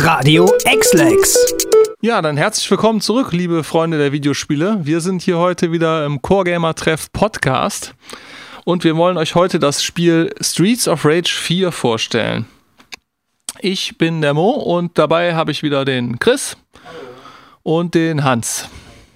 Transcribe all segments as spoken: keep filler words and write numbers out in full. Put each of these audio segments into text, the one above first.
Radio X-Lex. Ja, dann herzlich willkommen zurück, liebe Freunde der Videospiele. Wir sind hier heute wieder im Core Gamer Treff Podcast und wir wollen euch heute das Spiel Streets of Rage vier vorstellen. Ich bin der Mo und dabei habe ich wieder den Chris und den Hans.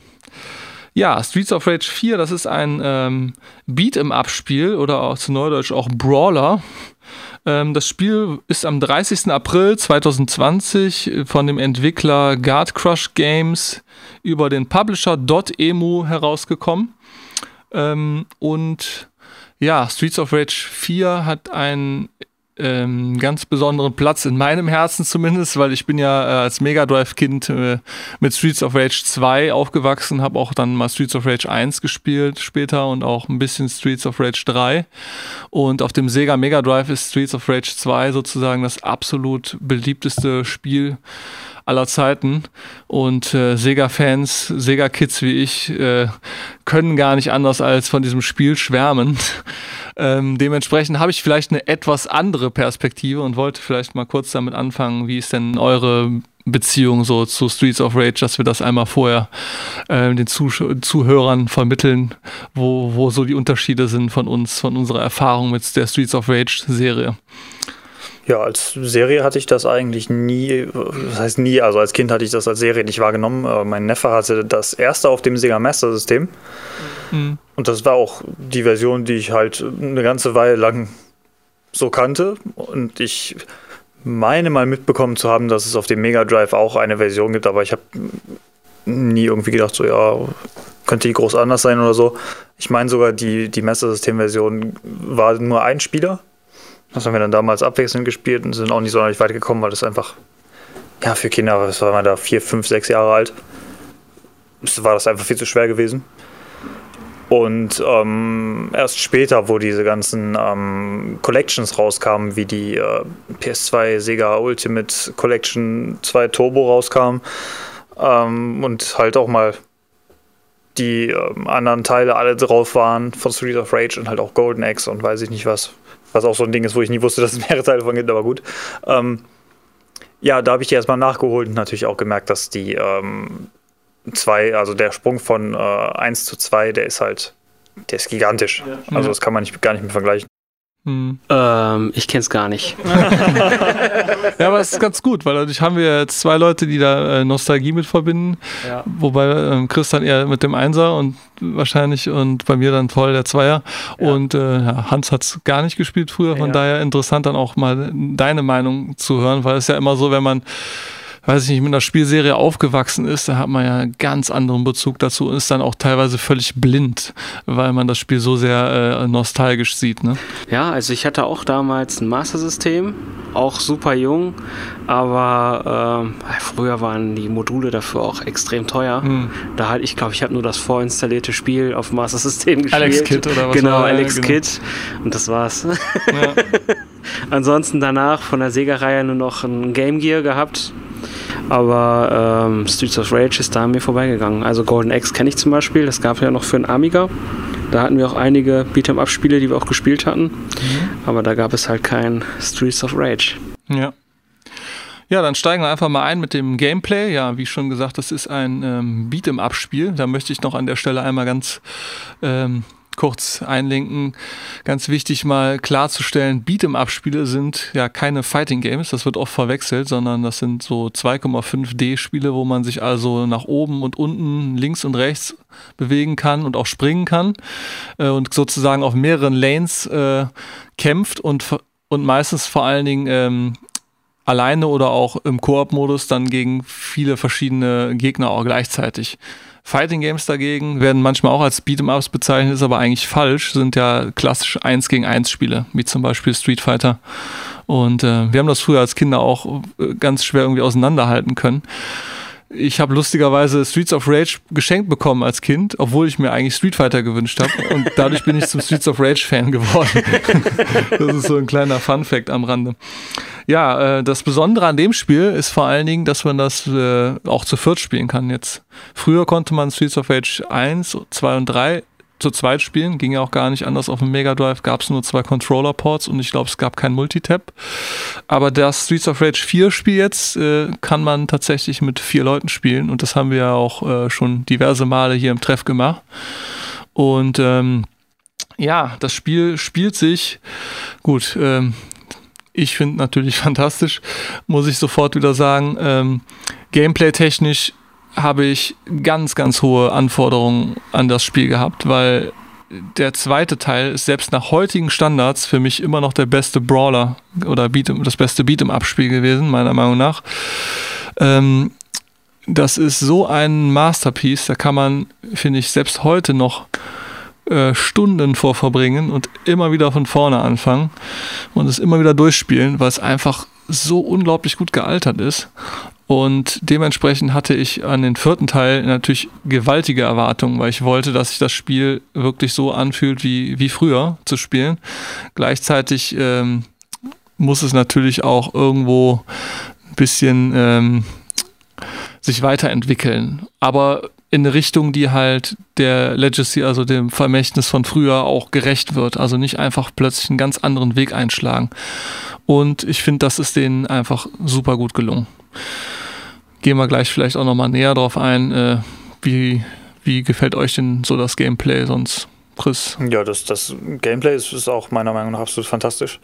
Ja, Streets of Rage vier, das ist ein ähm, Beat-em-up-Spiel oder auch zu Neudeutsch auch Brawler. Ähm, das Spiel ist am dreißigsten April zweitausendzwanzig von dem Entwickler Guard Crush Games über den Publisher .emu herausgekommen. Ähm, und ja, Streets of Rage vier hat einen ähm, ganz besonderen Platz in meinem Herzen zumindest, weil ich bin ja äh, als Mega Drive-Kind äh, mit Streets of Rage zwei aufgewachsen, habe auch dann mal Streets of Rage eins gespielt später und auch ein bisschen Streets of Rage drei. Und auf dem Sega Mega Drive ist Streets of Rage zwei sozusagen das absolut beliebteste Spiel aller Zeiten. Und äh, Sega-Fans, Sega-Kids wie ich, äh, können gar nicht anders als von diesem Spiel schwärmen. Ähm, dementsprechend habe ich vielleicht eine etwas andere Perspektive und wollte vielleicht mal kurz damit anfangen, wie ist denn eure Beziehung so zu Streets of Rage, dass wir das einmal vorher äh, den Zuh- Zuhörern vermitteln, wo, wo so die Unterschiede sind von uns, von unserer Erfahrung mit der Streets of Rage Serie. Ja, als Serie hatte ich das eigentlich nie, das heißt nie, also als Kind hatte ich das als Serie nicht wahrgenommen. Aber mein Neffe hatte das erste auf dem Sega Master System. Mhm. Und das war auch die Version, die ich halt eine ganze Weile lang so kannte. Und ich meine mal mitbekommen zu haben, dass es auf dem Mega Drive auch eine Version gibt, aber ich habe nie irgendwie gedacht, so ja, könnte die groß anders sein oder so. Ich meine sogar, die, die Master System-Version war nur ein Spieler. Das haben wir dann damals abwechselnd gespielt und sind auch nicht sonderlich weit gekommen, weil das einfach, ja, für Kinder, das war man da vier, fünf, sechs Jahre alt, das war das einfach viel zu schwer gewesen. Und ähm, erst später, wo diese ganzen ähm, Collections rauskamen, wie die äh, P S zwei Sega Ultimate Collection zwei Turbo rauskam ähm, und halt auch mal die ähm, anderen Teile alle drauf waren von Streets of Rage und halt auch Golden Axe und weiß ich nicht was. Was auch so ein Ding ist, wo ich nie wusste, dass es mehrere Teile von gibt, aber gut. Ähm, ja, da habe ich die erstmal nachgeholt und natürlich auch gemerkt, dass die ähm, zwei, also der Sprung von äh, eins zu zwei, der ist halt, der ist gigantisch. Ja. Also das kann man nicht, gar nicht mehr vergleichen. Hm. Ähm, ich kenn's gar nicht. Ja, aber es ist ganz gut, weil dadurch haben wir jetzt zwei Leute, die da äh, Nostalgie mit verbinden. Ja. Wobei ähm, Chris dann eher mit dem Einser und wahrscheinlich und bei mir dann voll der Zweier. Ja. Und äh, ja, Hans hat's gar nicht gespielt früher, von ja. daher interessant dann auch mal deine Meinung zu hören, weil es ja immer so, wenn man weiß ich nicht, mit einer Spielserie aufgewachsen ist, da hat man ja einen ganz anderen Bezug dazu und ist dann auch teilweise völlig blind, weil man das Spiel so sehr äh, nostalgisch sieht, ne? Ja, also ich hatte auch damals ein Master-System, auch super jung, aber äh, früher waren die Module dafür auch extrem teuer. Hm. Da halt, ich glaube, ich habe nur das vorinstallierte Spiel auf Master-System gespielt. Alex Kidd oder was? Genau, war, Alex ja, genau. Kidd und das war's. Ja. Ansonsten danach von der Sega-Reihe nur noch ein Game Gear gehabt. Aber ähm, Streets of Rage ist da an mir vorbeigegangen. Also Golden Axe kenne ich zum Beispiel, das gab ja noch für einen Amiga. Da hatten wir auch einige Beat'em-up-Spiele, die wir auch gespielt hatten. Mhm. Aber da gab es halt kein Streets of Rage. Ja. Ja, dann steigen wir einfach mal ein mit dem Gameplay. Ja, wie schon gesagt, das ist ein ähm, Beat'em-up-Spiel. Da möchte ich noch an der Stelle einmal ganz ähm, kurz einlenken. Ganz wichtig mal klarzustellen, Beat'em-up-Spiele sind ja keine Fighting-Games, das wird oft verwechselt, sondern das sind so zwei Komma fünf D-Spiele, wo man sich also nach oben und unten, links und rechts bewegen kann und auch springen kann äh, und sozusagen auf mehreren Lanes äh, kämpft und, und meistens vor allen Dingen ähm, alleine oder auch im Koop-Modus dann gegen viele verschiedene Gegner auch gleichzeitig. Fighting Games dagegen werden manchmal auch als Beat'em-Ups bezeichnet, ist aber eigentlich falsch, sind ja klassisch eins gegen eins Spiele, wie zum Beispiel Street Fighter. Und äh, wir haben das früher als Kinder auch äh, ganz schwer irgendwie auseinanderhalten können. Ich habe lustigerweise Streets of Rage geschenkt bekommen als Kind, obwohl ich mir eigentlich Street Fighter gewünscht habe. Und dadurch bin ich zum Streets of Rage Fan geworden. Das ist so ein kleiner Fun-Fact am Rande. Ja, äh, das Besondere an dem Spiel ist vor allen Dingen, dass man das äh, auch zu viert spielen kann jetzt. Früher konnte man Streets of Rage eins, zwei und drei zu zweit spielen, ging ja auch gar nicht anders. Auf dem Mega Drive gab es nur zwei Controller-Ports und ich glaube, es gab kein Multitap. Aber das Streets of Rage vier Spiel jetzt äh, kann man tatsächlich mit vier Leuten spielen und das haben wir ja auch äh, schon diverse Male hier im Treff gemacht. Und ähm, ja, das Spiel spielt sich gut. Ähm, ich finde natürlich fantastisch, muss ich sofort wieder sagen. Ähm, Gameplay-technisch habe ich ganz, ganz hohe Anforderungen an das Spiel gehabt, weil der zweite Teil ist selbst nach heutigen Standards für mich immer noch der beste Brawler oder Beat'em, das beste Beat'em-Up-Spiel gewesen, meiner Meinung nach. Ähm, das ist so ein Masterpiece, da kann man, finde ich, selbst heute noch äh, Stunden vor verbringen und immer wieder von vorne anfangen und es immer wieder durchspielen, weil es einfach so unglaublich gut gealtert ist. Und dementsprechend hatte ich an den vierten Teil natürlich gewaltige Erwartungen, weil ich wollte, dass sich das Spiel wirklich so anfühlt, wie, wie früher zu spielen. Gleichzeitig ähm, muss es natürlich auch irgendwo ein bisschen ähm, sich weiterentwickeln. Aber in eine Richtung, die halt der Legacy, also dem Vermächtnis von früher auch gerecht wird. Also nicht einfach plötzlich einen ganz anderen Weg einschlagen. Und ich finde, das ist denen einfach super gut gelungen. Gehen wir gleich vielleicht auch nochmal näher drauf ein. Äh, wie, wie gefällt euch denn so das Gameplay sonst, Chris? Ja, das, das Gameplay ist, ist auch meiner Meinung nach absolut fantastisch.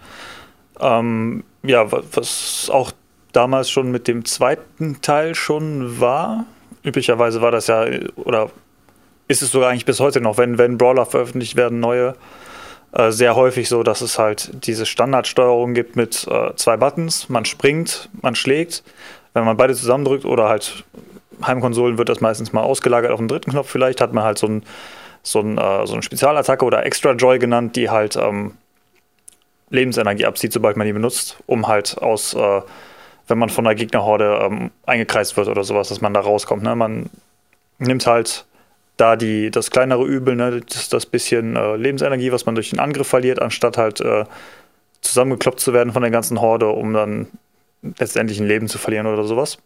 Ähm, ja, was auch damals schon mit dem zweiten Teil schon war. Üblicherweise war das ja, oder ist es sogar eigentlich bis heute noch, wenn, wenn Brawler veröffentlicht werden, neue, äh, sehr häufig so, dass es halt diese Standardsteuerung gibt mit äh, zwei Buttons. Man springt, man schlägt. Wenn man beide zusammendrückt oder halt Heimkonsolen wird das meistens mal ausgelagert auf den dritten Knopf vielleicht, hat man halt so, ein, so, ein, äh, so eine Spezialattacke oder Extra Joy genannt, die halt ähm, Lebensenergie abzieht, sobald man die benutzt, um halt aus, äh, wenn man von der Gegnerhorde ähm, eingekreist wird oder sowas, dass man da rauskommt. Ne? Man nimmt halt da die, das kleinere Übel, ne? das, das bisschen äh, Lebensenergie, was man durch den Angriff verliert, anstatt halt äh, zusammengekloppt zu werden von der ganzen Horde, um dann letztendlich ein Leben zu verlieren oder sowas.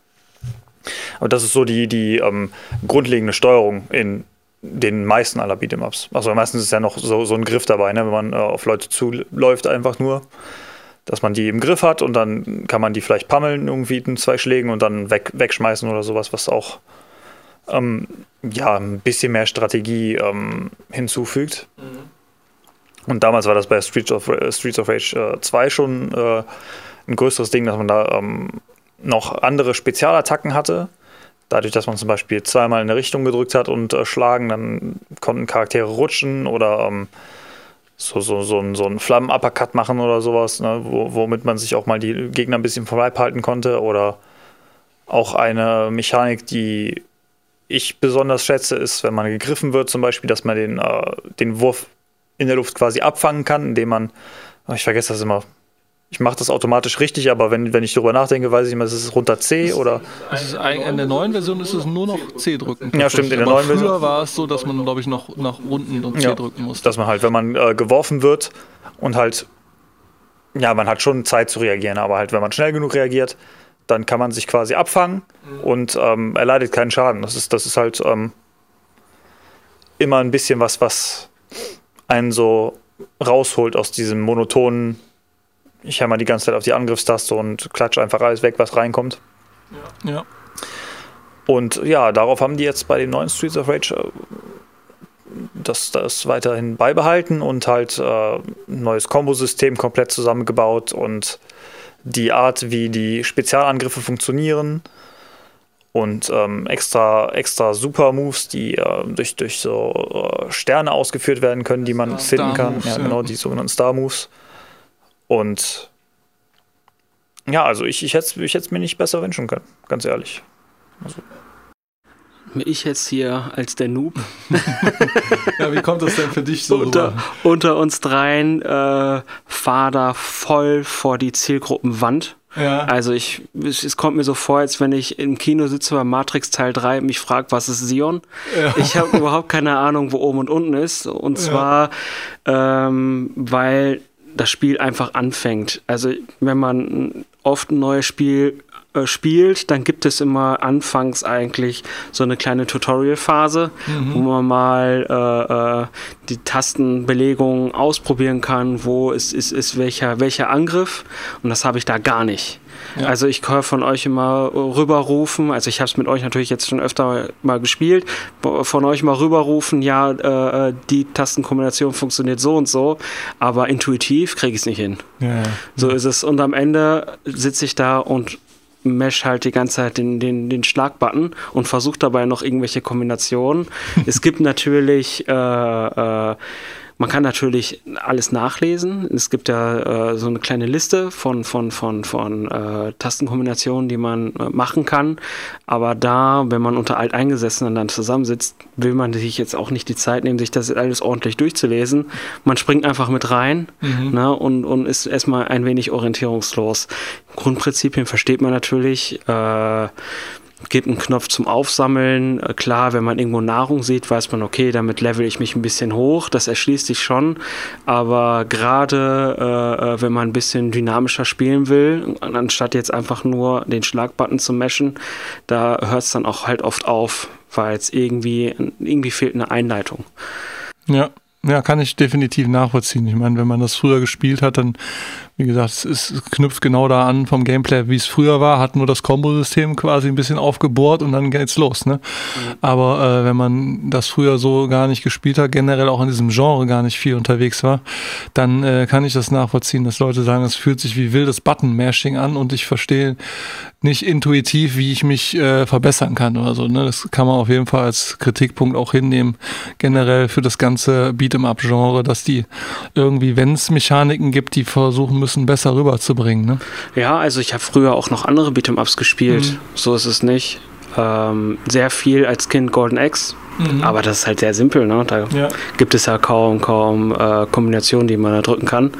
Aber das ist so die, die ähm, grundlegende Steuerung in den meisten aller Beat'em-Ups. Also meistens ist ja noch so, so ein Griff dabei, ne? Wenn man äh, auf Leute zuläuft einfach nur, dass man die im Griff hat und dann kann man die vielleicht pammeln irgendwie in zwei Schlägen und dann weg, wegschmeißen oder sowas, was auch ähm, ja, ein bisschen mehr Strategie ähm, hinzufügt. Mhm. Und damals war das bei Streets of, äh, Streets of Rage äh, zwei schon äh, ein größeres Ding, dass man da ähm, noch andere Spezialattacken hatte. Dadurch, dass man zum Beispiel zweimal in eine Richtung gedrückt hat und äh, schlagen, dann konnten Charaktere rutschen oder ähm, so, so, so, ein, so einen Flammen-Uppercut machen oder sowas, ne, wo, womit man sich auch mal die Gegner ein bisschen vorbeihalten konnte. Oder auch eine Mechanik, die ich besonders schätze, ist, wenn man gegriffen wird zum Beispiel, dass man den, äh, den Wurf in der Luft quasi abfangen kann, indem man, ich vergesse das immer, ich mache das automatisch richtig, aber wenn, wenn ich darüber nachdenke, weiß ich immer, ist es runter C oder... Das ist in der neuen Version ist es nur noch C drücken. Ja, stimmt, in der aber neuen früher Version. Früher war es so, dass man, glaube ich, noch nach unten und C ja, drücken musste. Dass man halt, wenn man äh, geworfen wird und halt, ja, man hat schon Zeit zu reagieren, aber halt, wenn man schnell genug reagiert, dann kann man sich quasi abfangen mhm. und ähm, erleidet keinen Schaden. Das ist, das ist halt ähm, immer ein bisschen was, was einen so rausholt aus diesem monotonen, ich hämmer die ganze Zeit auf die Angriffstaste und klatsche einfach alles weg, was reinkommt. Ja. ja. Und ja, darauf haben die jetzt bei den neuen Streets of Rage äh, das, das weiterhin beibehalten und halt äh, ein neues Kombosystem komplett zusammengebaut und die Art, wie die Spezialangriffe funktionieren und ähm, extra, extra Super-Moves, die äh, durch, durch so äh, Sterne ausgeführt werden können, die man Star, finden kann. Moves, ja, ja. genau, die sogenannten Star-Moves. Und ja, also ich, ich hätte ich es mir nicht besser wünschen können, ganz ehrlich. Also. Ich jetzt hier als der Noob. Ja, wie kommt das denn für dich so unter, unter uns dreien äh, fahr da voll vor die Zielgruppenwand. Ja. Also ich, es, es kommt mir so vor, als wenn ich im Kino sitze bei Matrix Teil drei und mich frage, was ist Sion? Ja. Ich habe überhaupt keine Ahnung, wo oben und unten ist. Und zwar, ja. ähm, weil das Spiel einfach anfängt. Also wenn man oft ein neues Spiel äh, spielt, dann gibt es immer anfangs eigentlich so eine kleine Tutorial-Phase, mhm. wo man mal äh, äh, die Tastenbelegung ausprobieren kann, wo ist, ist, ist welcher, welcher Angriff, und das habe ich da gar nicht. Ja. Also ich kann von euch immer rüberrufen, also ich habe es mit euch natürlich jetzt schon öfter mal gespielt, von euch mal rüberrufen, ja, äh, die Tastenkombination funktioniert so und so, aber intuitiv kriege ich es nicht hin. Ja. So ist es, und am Ende sitze ich da und mesh halt die ganze Zeit den, den, den Schlagbutton und versuche dabei noch irgendwelche Kombinationen. Es gibt natürlich äh, äh, Man kann natürlich alles nachlesen. Es gibt ja äh, so eine kleine Liste von, von, von, von äh, Tastenkombinationen, die man äh, machen kann. Aber da, wenn man unter Alteingesessenen dann zusammensitzt, will man sich jetzt auch nicht die Zeit nehmen, sich das alles ordentlich durchzulesen. Man springt einfach mit rein mhm. ne, und, und ist erstmal ein wenig orientierungslos. Grundprinzipien versteht man natürlich. Äh, Gibt einen Knopf zum Aufsammeln. Klar, wenn man irgendwo Nahrung sieht, weiß man, okay, damit level ich mich ein bisschen hoch. Das erschließt sich schon. Aber gerade äh, wenn man ein bisschen dynamischer spielen will, anstatt jetzt einfach nur den Schlagbutton zu meshen, da hört es dann auch halt oft auf, weil es irgendwie, irgendwie fehlt eine Einleitung. Ja. Ja, kann ich definitiv nachvollziehen. Ich meine, wenn man das früher gespielt hat, dann, wie gesagt, es, ist, es knüpft genau da an vom Gameplay, wie es früher war, hat nur das Kombo-System quasi ein bisschen aufgebohrt und dann geht's los, ne? Mhm. Aber äh, wenn man das früher so gar nicht gespielt hat, generell auch in diesem Genre gar nicht viel unterwegs war, dann äh, kann ich das nachvollziehen, dass Leute sagen, es fühlt sich wie wildes Button-Mashing an und ich verstehe nicht intuitiv, wie ich mich äh, verbessern kann oder so, ne? Das kann man auf jeden Fall als Kritikpunkt auch hinnehmen, generell für das ganze Beat'em-up-Genre, dass die irgendwie, wenn es Mechaniken gibt, die versuchen müssen, besser rüberzubringen, ne? Ja, also ich habe früher auch noch andere Beat'em-ups gespielt, mhm. so ist es nicht. Ähm, sehr viel als Kind Golden Axe, mhm. aber das ist halt sehr simpel, ne? Da ja. gibt es ja kaum, kaum äh, Kombinationen, die man da drücken kann.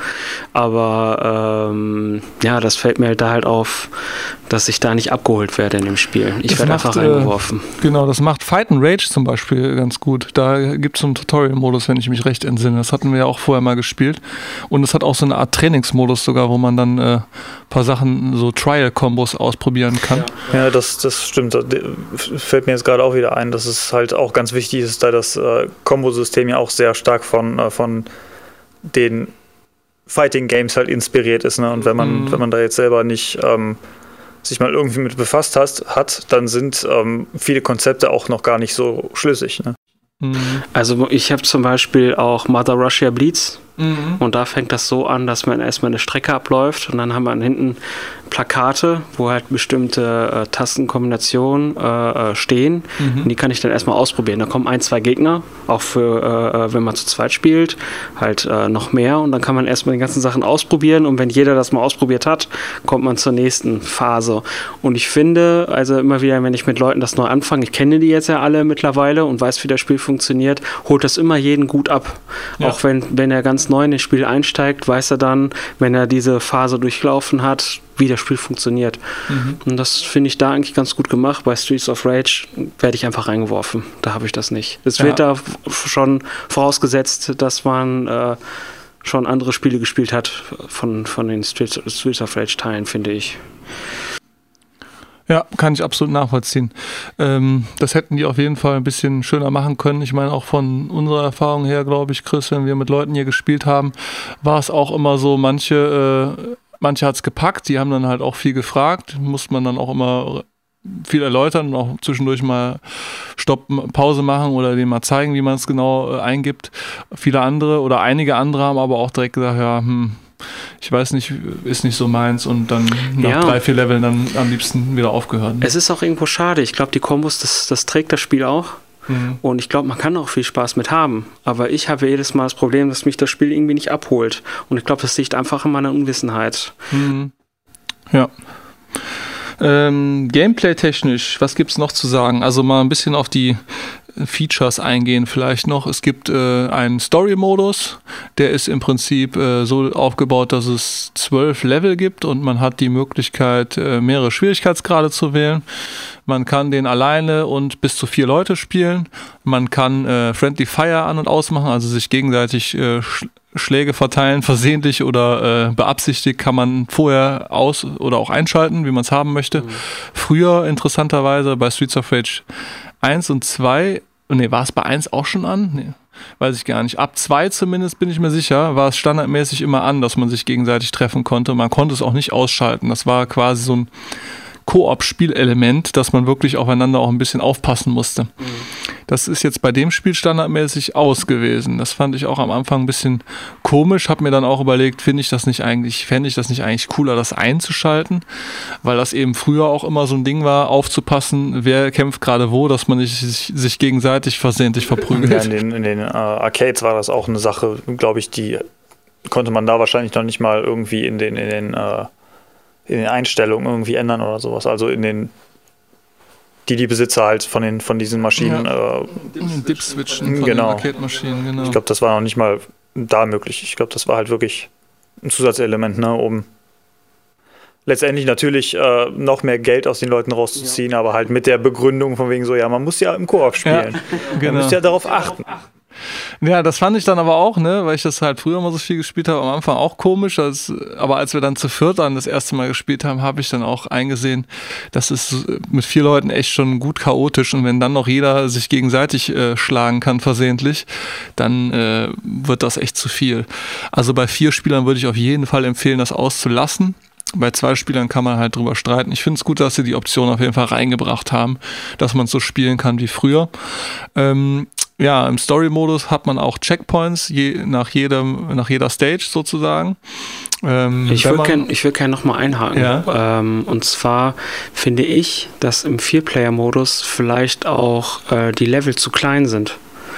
Aber ähm, ja, das fällt mir halt da halt auf, dass ich da nicht abgeholt werde in dem Spiel. Ich werde einfach reingeworfen. Äh, genau, das macht Fight and Rage zum Beispiel ganz gut. Da gibt es so einen Tutorial-Modus, wenn ich mich recht entsinne. Das hatten wir ja auch vorher mal gespielt. Und es hat auch so eine Art Trainingsmodus sogar, wo man dann ein äh, paar Sachen, so Trial-Kombos ausprobieren kann. Ja, ja das, das stimmt. Das fällt mir jetzt gerade auch wieder ein, dass es halt auch ganz wichtig ist, da das äh, Kombosystem ja auch sehr stark von, äh, von den Fighting Games halt inspiriert ist. Ne? Und wenn man, mhm. wenn man da jetzt selber nicht ähm, sich mal irgendwie mit befasst hast, hat, dann sind ähm, viele Konzepte auch noch gar nicht so schlüssig. Ne? Mhm. Also ich habe zum Beispiel auch Mother Russia Bleeds mhm. und da fängt das so an, dass man erstmal eine Strecke abläuft und dann haben wir hinten Plakate, wo halt bestimmte äh, Tastenkombinationen äh, stehen. Mhm. Und die kann ich dann erstmal ausprobieren. Da kommen ein, zwei Gegner, auch für, äh, wenn man zu zweit spielt, halt äh, noch mehr. Und dann kann man erstmal die ganzen Sachen ausprobieren. Und wenn jeder das mal ausprobiert hat, kommt man zur nächsten Phase. Und ich finde, also immer wieder, wenn ich mit Leuten das neu anfange, ich kenne die jetzt ja alle mittlerweile und weiß, wie das Spiel funktioniert, holt das immer jeden gut ab. Ja. Auch wenn, wenn er ganz neu in das Spiel einsteigt, weiß er dann, wenn er diese Phase durchlaufen hat, wie das Spiel funktioniert. Mhm. Und das finde ich da eigentlich ganz gut gemacht. Bei Streets of Rage werde ich einfach reingeworfen. Da habe ich das nicht. Es ja. wird da schon vorausgesetzt, dass man äh, schon andere Spiele gespielt hat von, von den Streets, Streets of Rage Teilen, finde ich. Ja, kann ich absolut nachvollziehen. Ähm, das hätten die auf jeden Fall ein bisschen schöner machen können. Ich meine, auch von unserer Erfahrung her, glaube ich, Chris, wenn wir mit Leuten hier gespielt haben, war es auch immer so, manche äh, Manche hat es gepackt, die haben dann halt auch viel gefragt, muss man dann auch immer viel erläutern und auch zwischendurch mal Stopp, Pause machen oder denen mal zeigen, wie man es genau äh, eingibt. Viele andere oder einige andere haben aber auch direkt gesagt, ja, hm, ich weiß nicht, ist nicht so meins und dann nach ja. drei, vier Leveln dann am liebsten wieder aufgehört. Es ist auch irgendwo schade. Ich glaube, die Kombos, das, das trägt das Spiel auch. Mhm. Und ich glaube, man kann auch viel Spaß mit haben. Aber ich habe jedes Mal das Problem, dass mich das Spiel irgendwie nicht abholt. Und ich glaube, das liegt einfach in meiner Unwissenheit. Mhm. Ja. Ähm, Gameplay-technisch, was gibt es noch zu sagen? Also mal ein bisschen auf die Features eingehen vielleicht noch. Es gibt äh, einen Story-Modus, der ist im Prinzip äh, so aufgebaut, dass es zwölf Level gibt und man hat die Möglichkeit, äh, mehrere Schwierigkeitsgrade zu wählen. Man kann den alleine und bis zu vier Leute spielen. Man kann äh, Friendly Fire an- und ausmachen, also sich gegenseitig äh, sch- Schläge verteilen, versehentlich oder äh, beabsichtigt, kann man vorher aus- oder auch einschalten, wie man es haben möchte. Mhm. Früher interessanterweise bei Streets of Rage eins und zwei, nee, war es bei eins auch schon an? Nee, weiß ich gar nicht. Ab zwei zumindest, bin ich mir sicher, war es standardmäßig immer an, dass man sich gegenseitig treffen konnte. Man konnte es auch nicht ausschalten. Das war quasi so ein Koop-Spielelement, dass man wirklich aufeinander auch ein bisschen aufpassen musste. Mhm. Das ist jetzt bei dem Spiel standardmäßig aus gewesen. Das fand ich auch am Anfang ein bisschen komisch, habe mir dann auch überlegt, finde ich das nicht eigentlich, fände ich das nicht eigentlich cooler, das einzuschalten, weil das eben früher auch immer so ein Ding war, aufzupassen, wer kämpft gerade wo, dass man nicht sich, sich gegenseitig versehentlich verprügelt. Ja, in den, in den uh, Arcades war das auch eine Sache, glaube ich, die konnte man da wahrscheinlich noch nicht mal irgendwie in den, in den uh in den Einstellungen irgendwie ändern oder sowas. Also in den, die die Besitzer halt von den von diesen Maschinen ja. äh, Dip-Switchen von genau. den Arcade-Maschinen, genau. Ich glaube, das war noch nicht mal da möglich. Ich glaube, das war halt wirklich ein Zusatzelement, ne, um letztendlich natürlich äh, noch mehr Geld aus den Leuten rauszuziehen, ja. aber halt mit der Begründung von wegen so, ja, man muss ja im Koop spielen. Ja, genau. Man muss ja darauf achten. Ja, das fand ich dann aber auch, ne, weil ich das halt früher mal so viel gespielt habe, am Anfang auch komisch, als, aber als wir dann zu viert dann das erste Mal gespielt haben, habe ich dann auch eingesehen, das ist mit vier Leuten echt schon gut chaotisch und wenn dann noch jeder sich gegenseitig äh, schlagen kann versehentlich, dann äh, wird das echt zu viel. Also bei vier Spielern würde ich auf jeden Fall empfehlen, das auszulassen. Bei zwei Spielern kann man halt drüber streiten. Ich finde es gut, dass sie die Option auf jeden Fall reingebracht haben, dass man es so spielen kann wie früher. Ähm, ja, im Story-Modus hat man auch Checkpoints je, nach, jedem, nach jeder Stage sozusagen. Ähm, ich würde gerne würd gern nochmal einhaken. Ja? Ähm, und zwar finde ich, dass im Vier-Player-Modus vielleicht auch äh, die Level zu klein sind.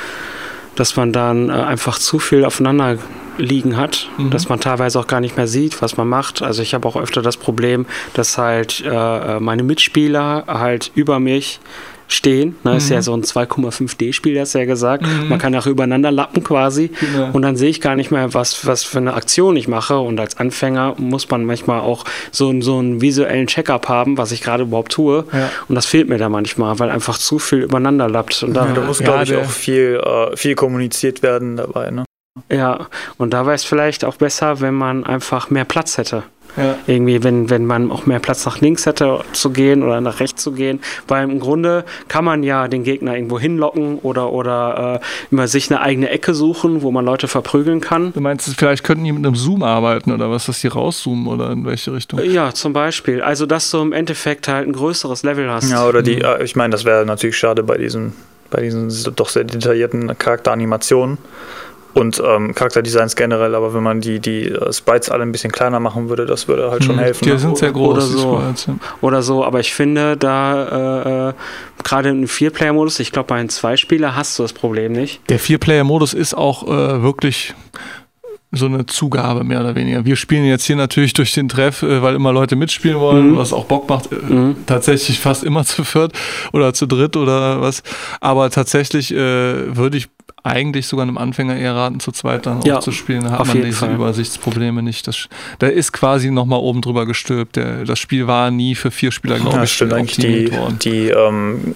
Dass man dann äh, einfach zu viel aufeinander liegen hat, mhm. dass man teilweise auch gar nicht mehr sieht, was man macht. Also ich habe auch öfter das Problem, dass halt äh, meine Mitspieler halt über mich stehen. Ne, mhm. Ist ja so ein zwei Komma fünf D-Spiel, das ja gesagt. Mhm. Man kann auch übereinander lappen quasi. Genau. Und dann sehe ich gar nicht mehr, was, was für eine Aktion ich mache. Und als Anfänger muss man manchmal auch so, so einen visuellen Check-up haben, was ich gerade überhaupt tue. Ja. Und das fehlt mir da manchmal, weil einfach zu viel übereinander lappt. Und da, ja, da muss, glaube ich, auch viel, äh, viel kommuniziert werden dabei. Ne? Ja, und da wäre es vielleicht auch besser, wenn man einfach mehr Platz hätte. Ja. Irgendwie, wenn, wenn man auch mehr Platz nach links hätte zu gehen oder nach rechts zu gehen, weil im Grunde kann man ja den Gegner irgendwo hinlocken oder, oder äh, immer sich eine eigene Ecke suchen, wo man Leute verprügeln kann. Du meinst, vielleicht könnten die mit einem Zoom arbeiten oder was, dass die rauszoomen oder in welche Richtung? Ja, zum Beispiel. Also, dass du im Endeffekt halt ein größeres Level hast. Ja, oder die, mhm. ich meine, das wäre natürlich schade bei diesen, bei diesen doch sehr detaillierten Charakteranimationen. Und ähm, Charakterdesigns generell, aber wenn man die, die uh, Sprites alle ein bisschen kleiner machen würde, das würde halt schon helfen. Die sind sehr groß. Oder so, Sprites, ja. oder so, aber ich finde, da äh, gerade im Vier-Player-Modus, ich glaube, bei einem Zwei-Spieler hast du das Problem nicht. Der Vier-Player-Modus ist auch äh, wirklich so eine Zugabe, mehr oder weniger. Wir spielen jetzt hier natürlich durch den Treff, äh, weil immer Leute mitspielen wollen, mhm. was auch Bock macht, äh, mhm. tatsächlich fast immer zu viert oder zu dritt oder was. Aber tatsächlich äh, würde ich eigentlich sogar einem Anfänger eher raten, zu zweit dann ja, auch zu spielen. Da hat man diese Fall. Übersichtsprobleme nicht. Das, da ist quasi nochmal oben drüber gestülpt. Der, das Spiel war nie für vier Spieler, glaube ja, ich, stimmt eigentlich die, worden. Die, ähm,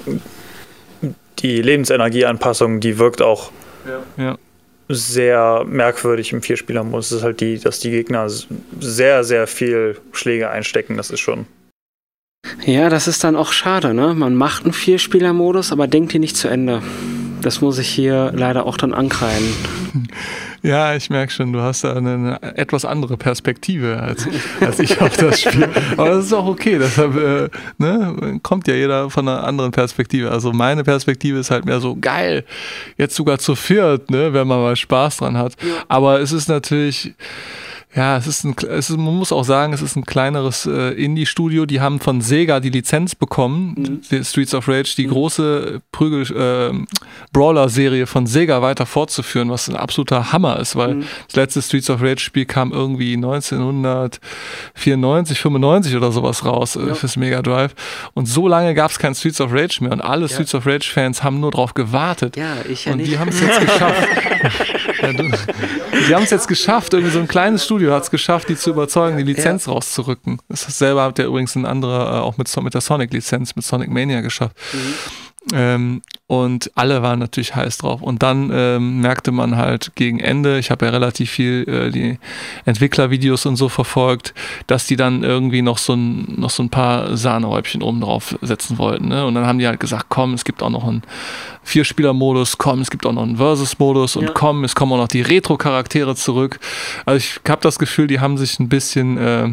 die Lebensenergieanpassung, die wirkt auch ja. Ja. sehr merkwürdig im Vierspieler-Modus. Das ist halt die, dass die Gegner sehr, sehr viel Schläge einstecken. Das ist schon... Ja, das ist dann auch schade, ne? Man macht einen Vierspieler-Modus, aber denkt ihn nicht zu Ende. Das muss ich hier leider auch dann ankreiden. Ja, ich merke schon, du hast da eine, eine etwas andere Perspektive als, als ich auf das Spiel. Aber das ist auch okay, deshalb äh, ne, kommt ja jeder von einer anderen Perspektive. Also meine Perspektive ist halt mehr so, geil, jetzt sogar zu viert, ne, wenn man mal Spaß dran hat. Ja. Aber es ist natürlich... Ja, es ist ein, es ist, man muss auch sagen, es ist ein kleineres äh, Indie-Studio. Die haben von Sega die Lizenz bekommen, mhm. Streets of Rage, die mhm. große Prügel-Brawler-Serie äh, von Sega weiter fortzuführen, was ein absoluter Hammer ist, weil mhm. das letzte Streets of Rage-Spiel kam irgendwie neunzehnhundertvierundneunzig, fünfundneunzig oder sowas raus äh, ja. fürs Mega Drive. Und so lange gab es kein Streets of Rage mehr und alle ja. Streets of Rage-Fans haben nur drauf gewartet. Ja, ich ja und nicht. die haben es jetzt geschafft. ja, du, die haben es jetzt geschafft, irgendwie so ein kleines Studio hat es geschafft, die zu überzeugen, die Lizenz ja. rauszurücken. Das ist selber hat der übrigens ein anderer, auch mit, mit der Sonic-Lizenz, mit Sonic Mania geschafft. Mhm. Ähm, Und alle waren natürlich heiß drauf. Und dann ähm, merkte man halt gegen Ende, ich habe ja relativ viel äh, die Entwicklervideos und so verfolgt, dass die dann irgendwie noch so ein, noch so ein paar Sahnehäubchen oben drauf setzen wollten. Ne? Und dann haben die halt gesagt, komm, es gibt auch noch einen Vierspieler-Modus, komm, es gibt auch noch einen Versus-Modus und ja. komm, es kommen auch noch die Retro-Charaktere zurück. Also ich habe das Gefühl, die haben sich ein bisschen äh,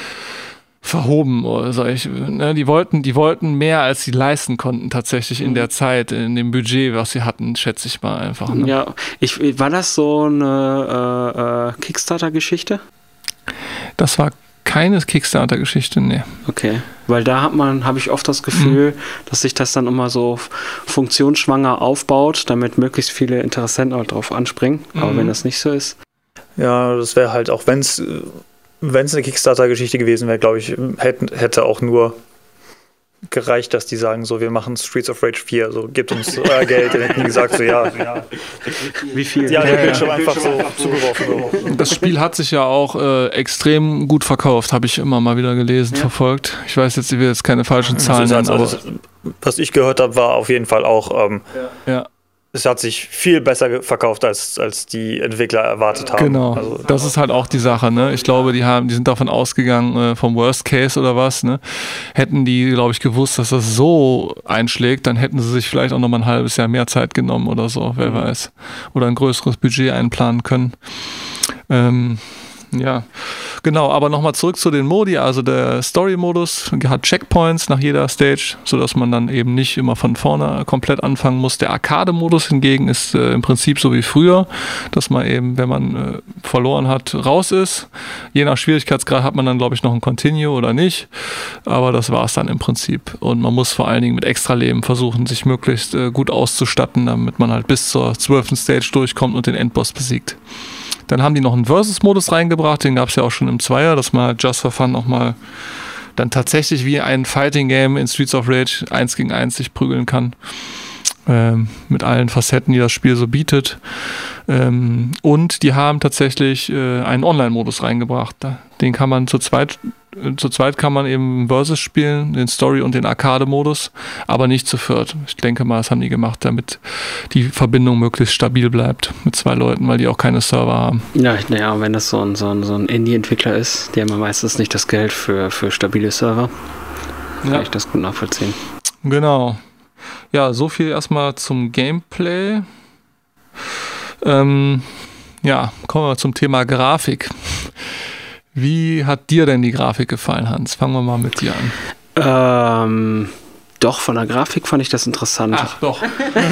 verhoben, oder sag ich, ne, die wollten, die wollten mehr, als sie leisten konnten, tatsächlich in der Zeit, in dem Budget, was sie hatten, schätze ich mal einfach. Ne? Ja, ich, war das so eine äh, äh, Kickstarter-Geschichte? Das war keine Kickstarter-Geschichte, ne. Okay, weil da hat man, habe ich oft das Gefühl, mhm. dass sich das dann immer so funktionsschwanger aufbaut, damit möglichst viele Interessenten halt drauf anspringen, mhm. aber wenn das nicht so ist. Ja, das wäre halt, auch wenn es Wenn es eine Kickstarter-Geschichte gewesen wäre, glaube ich, hätte, hätte auch nur gereicht, dass die sagen, so, wir machen Streets of Rage vier, so, gebt uns euer Geld. Dann hätten die gesagt, so, ja. ja. Wie viel? Ja, der Bildschirm ja, ja. einfach so zugeworfen. So. Das Spiel hat sich ja auch äh, extrem gut verkauft, habe ich immer mal wieder gelesen, ja. verfolgt. Ich weiß jetzt, ich will jetzt keine falschen Zahlen nennen, aber also, was ich gehört habe, war auf jeden Fall auch ähm, ja. ja. es hat sich viel besser verkauft, als, als die Entwickler erwartet haben. Genau, also, das ist halt auch die Sache. Ne? Ich glaube, die haben, die sind davon ausgegangen, äh, vom Worst Case oder was. Ne? Hätten die, glaube ich, gewusst, dass das so einschlägt, dann hätten sie sich vielleicht auch noch mal ein halbes Jahr mehr Zeit genommen oder so, wer mhm. weiß. Oder ein größeres Budget einplanen können. Ähm, Ja, genau, aber nochmal zurück zu den Modi, also der Story-Modus hat Checkpoints nach jeder Stage, sodass man dann eben nicht immer von vorne komplett anfangen muss. Der Arcade-Modus hingegen ist äh, im Prinzip so wie früher, dass man eben, wenn man äh, verloren hat, raus ist. Je nach Schwierigkeitsgrad hat man dann, glaube ich, noch ein Continue oder nicht, aber das war es dann im Prinzip. Und man muss vor allen Dingen mit Extraleben versuchen, sich möglichst äh, gut auszustatten, damit man halt bis zur zwölften Stage durchkommt und den Endboss besiegt. Dann haben die noch einen Versus-Modus reingebracht, den gab es ja auch schon im Zweier, dass man halt Just for Fun auch mal dann tatsächlich wie ein Fighting-Game in Streets of Rage eins gegen eins sich prügeln kann. Ähm, mit allen Facetten, die das Spiel so bietet. Ähm, und die haben tatsächlich äh, einen Online-Modus reingebracht. Den kann man zu zweit, äh, zu zweit kann man eben Versus spielen, den Story- und den Arcade-Modus, aber nicht zu viert. Ich denke mal, das haben die gemacht, damit die Verbindung möglichst stabil bleibt mit zwei Leuten, weil die auch keine Server haben. Ja, naja, wenn das so ein, so ein, so ein Indie-Entwickler ist, die haben ja meistens nicht das Geld für, für stabile Server. Kann ja. ich das gut nachvollziehen. Genau. Ja, so viel erstmal zum Gameplay. Ähm, ja, kommen wir zum Thema Grafik. Wie hat dir denn die Grafik gefallen, Hans? Fangen wir mal mit dir an. Ähm, doch, von der Grafik fand ich das interessant. Ach, doch.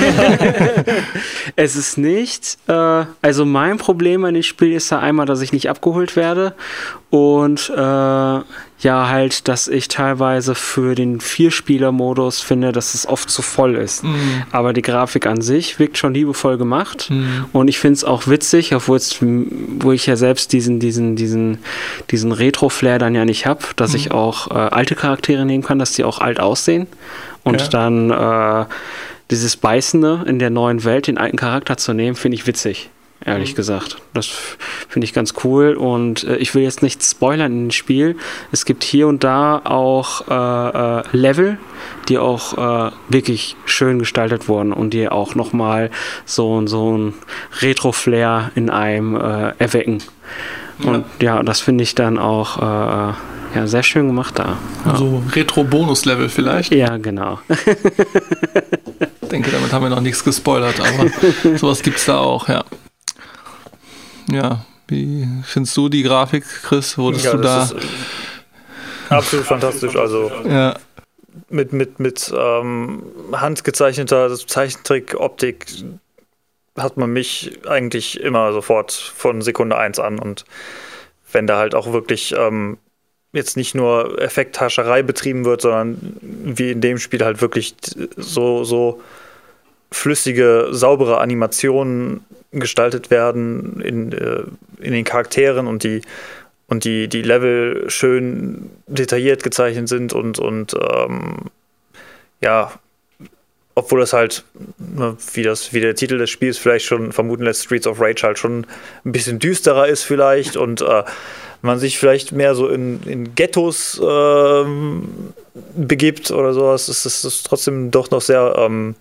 Es ist nicht, äh, also mein Problem an dem Spiel ist ja einmal, dass ich nicht abgeholt werde und äh, ja halt, dass ich teilweise für den Vierspieler-Modus finde, dass es oft zu voll ist. Mhm. Aber die Grafik an sich wirkt schon liebevoll gemacht mhm. und ich finde es auch witzig, obwohl es, wo ich ja selbst diesen, diesen, diesen, diesen Retro-Flair dann ja nicht habe, dass mhm. ich auch äh, alte Charaktere nehmen kann, dass die auch alt aussehen und ja. dann äh, dieses Beißende in der neuen Welt, den alten Charakter zu nehmen, finde ich witzig. Ehrlich mhm. gesagt. Das finde ich ganz cool und äh, ich will jetzt nicht spoilern in dem Spiel. Es gibt hier und da auch äh, äh, Level, die auch äh, wirklich schön gestaltet wurden und die auch nochmal so, so ein Retro-Flair in einem äh, erwecken. Ja. Und ja, das finde ich dann auch äh, ja, sehr schön gemacht da. Ja. So Retro-Bonus-Level vielleicht? Ja, genau. Ich denke, damit haben wir noch nichts gespoilert, aber sowas gibt es da auch, ja. Ja, wie findest du die Grafik, Chris? Wurdest ja, du da? Ist absolut fantastisch. Also ja. mit, mit, mit ähm, handgezeichneter Zeichentrick-Optik hat man mich eigentlich immer sofort von Sekunde eins an. Und wenn da halt auch wirklich ähm, jetzt nicht nur Effekthascherei betrieben wird, sondern wie in dem Spiel halt wirklich so, so flüssige, saubere Animationen gestaltet werden in, äh, in den Charakteren und die und die, die Level schön detailliert gezeichnet sind und, und ähm, ja, obwohl das halt, wie, das, wie der Titel des Spiels vielleicht schon vermuten lässt, Streets of Rage halt schon ein bisschen düsterer ist vielleicht und äh, man sich vielleicht mehr so in, in Ghettos äh, begibt oder sowas, ist es trotzdem doch noch sehr ähm,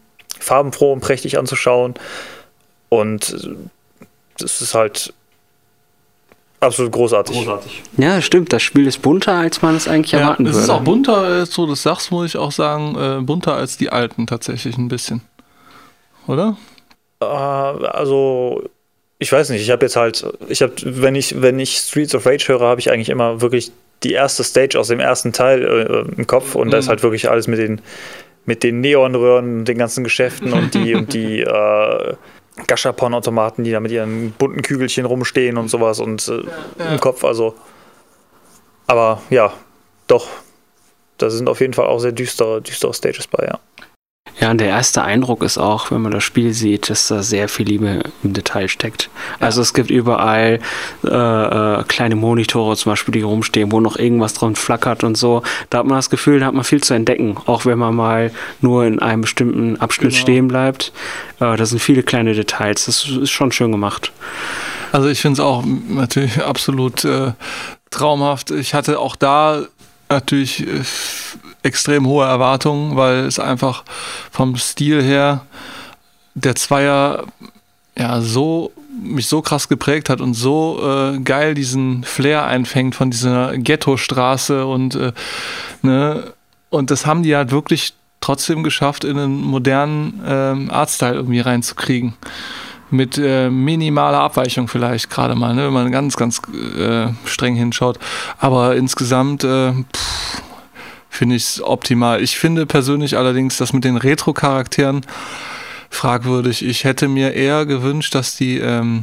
farbenfroh und prächtig anzuschauen. Und das ist halt absolut großartig. großartig. Ja, stimmt. Das Spiel ist bunter, als man es eigentlich ja, erwarten es würde. Es ist auch bunter, so du das sagst, muss ich auch sagen, äh, bunter als die alten tatsächlich ein bisschen. Oder? Äh, also, ich weiß nicht. Ich habe jetzt halt, ich habe, wenn ich, wenn ich Streets of Rage höre, habe ich eigentlich immer wirklich die erste Stage aus dem ersten Teil äh, im Kopf. Und mhm. da ist halt wirklich alles mit den, mit den Neonröhren und den ganzen Geschäften und die, und die, äh, Gashapon-Automaten, die da mit ihren bunten Kügelchen rumstehen und sowas und äh, ja. im Kopf, also. Aber ja, doch. Da sind auf jeden Fall auch sehr düstere, düstere Stages bei, ja. Ja, und der erste Eindruck ist auch, wenn man das Spiel sieht, dass da sehr viel Liebe im Detail steckt. Ja. Also es gibt überall äh, äh, kleine Monitore zum Beispiel, die rumstehen, wo noch irgendwas dran flackert und so. Da hat man das Gefühl, da hat man viel zu entdecken, auch wenn man mal nur in einem bestimmten Abschnitt genau. stehen bleibt. Äh, da sind viele kleine Details, das ist schon schön gemacht. Also ich finde es auch natürlich absolut äh, traumhaft. Ich hatte auch da natürlich äh, extrem hohe Erwartungen, weil es einfach vom Stil her der Zweier ja so mich so krass geprägt hat und so äh, geil diesen Flair einfängt von dieser Ghetto-Straße und äh, ne, und das haben die halt wirklich trotzdem geschafft, in einen modernen ähm, Artstyle irgendwie reinzukriegen. Mit äh, minimaler Abweichung vielleicht gerade mal, ne, wenn man ganz, ganz äh, streng hinschaut. Aber insgesamt äh, pff, finde ich es optimal. Ich finde persönlich allerdings, das mit den Retro-Charakteren fragwürdig. Ich hätte mir eher gewünscht, dass die ähm,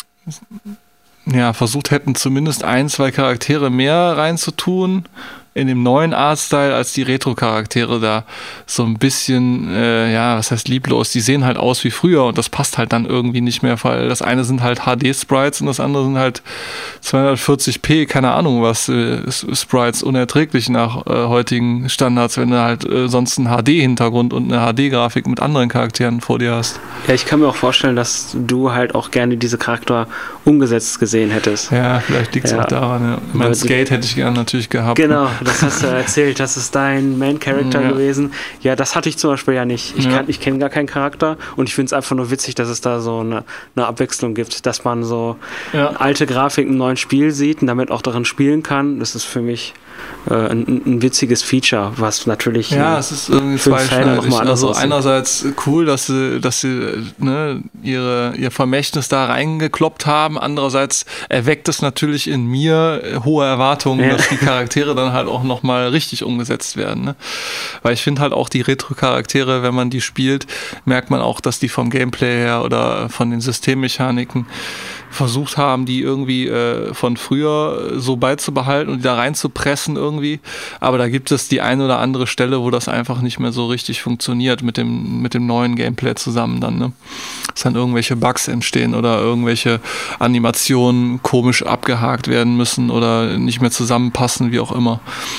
ja, versucht hätten, zumindest ein, zwei Charaktere mehr reinzutun in dem neuen Artstyle, als die Retro-Charaktere da so ein bisschen, äh, ja, was heißt lieblos, die sehen halt aus wie früher und das passt halt dann irgendwie nicht mehr, weil das eine sind halt H D-Sprites und das andere sind halt zweihundertvierzig p, keine Ahnung was, äh, Sprites, unerträglich nach äh, heutigen Standards, wenn du halt äh, sonst einen H D-Hintergrund und eine H D-Grafik mit anderen Charakteren vor dir hast. Ja, ich kann mir auch vorstellen, dass du halt auch gerne diese Charakter umgesetzt gesehen hättest. Ja, vielleicht liegt es ja auch daran, ja. Mein Skate hätte ich gerne natürlich gehabt. Genau. Das hast du erzählt, das ist dein Main-Character ja. gewesen. Ja, das hatte ich zum Beispiel ja nicht. Ich, ja. ich kenne gar keinen Charakter und ich finde es einfach nur witzig, dass es da so eine, eine Abwechslung gibt, dass man so ja. alte Grafik im neuen Spiel sieht und damit auch darin spielen kann. Das ist für mich äh, ein, ein witziges Feature, was natürlich ja, es ist irgendwie zweischneidig. Also einerseits cool, dass sie, dass sie ne, ihre, ihr Vermächtnis da reingekloppt haben. Andererseits erweckt es natürlich in mir hohe Erwartungen, ja. dass die Charaktere dann halt auch nochmal richtig umgesetzt werden. Ne? Weil ich finde halt auch die Retro-Charaktere, wenn man die spielt, merkt man auch, dass die vom Gameplay her oder von den Systemmechaniken versucht haben, die irgendwie äh, von früher so beizubehalten und die da reinzupressen irgendwie. Aber da gibt es die eine oder andere Stelle, wo das einfach nicht mehr so richtig funktioniert mit dem, mit dem neuen Gameplay zusammen dann. Ne? Dass dann irgendwelche Bugs entstehen oder irgendwelche Animationen komisch abgehakt werden müssen oder nicht mehr zusammenpassen, wie auch immer.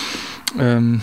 Ähm,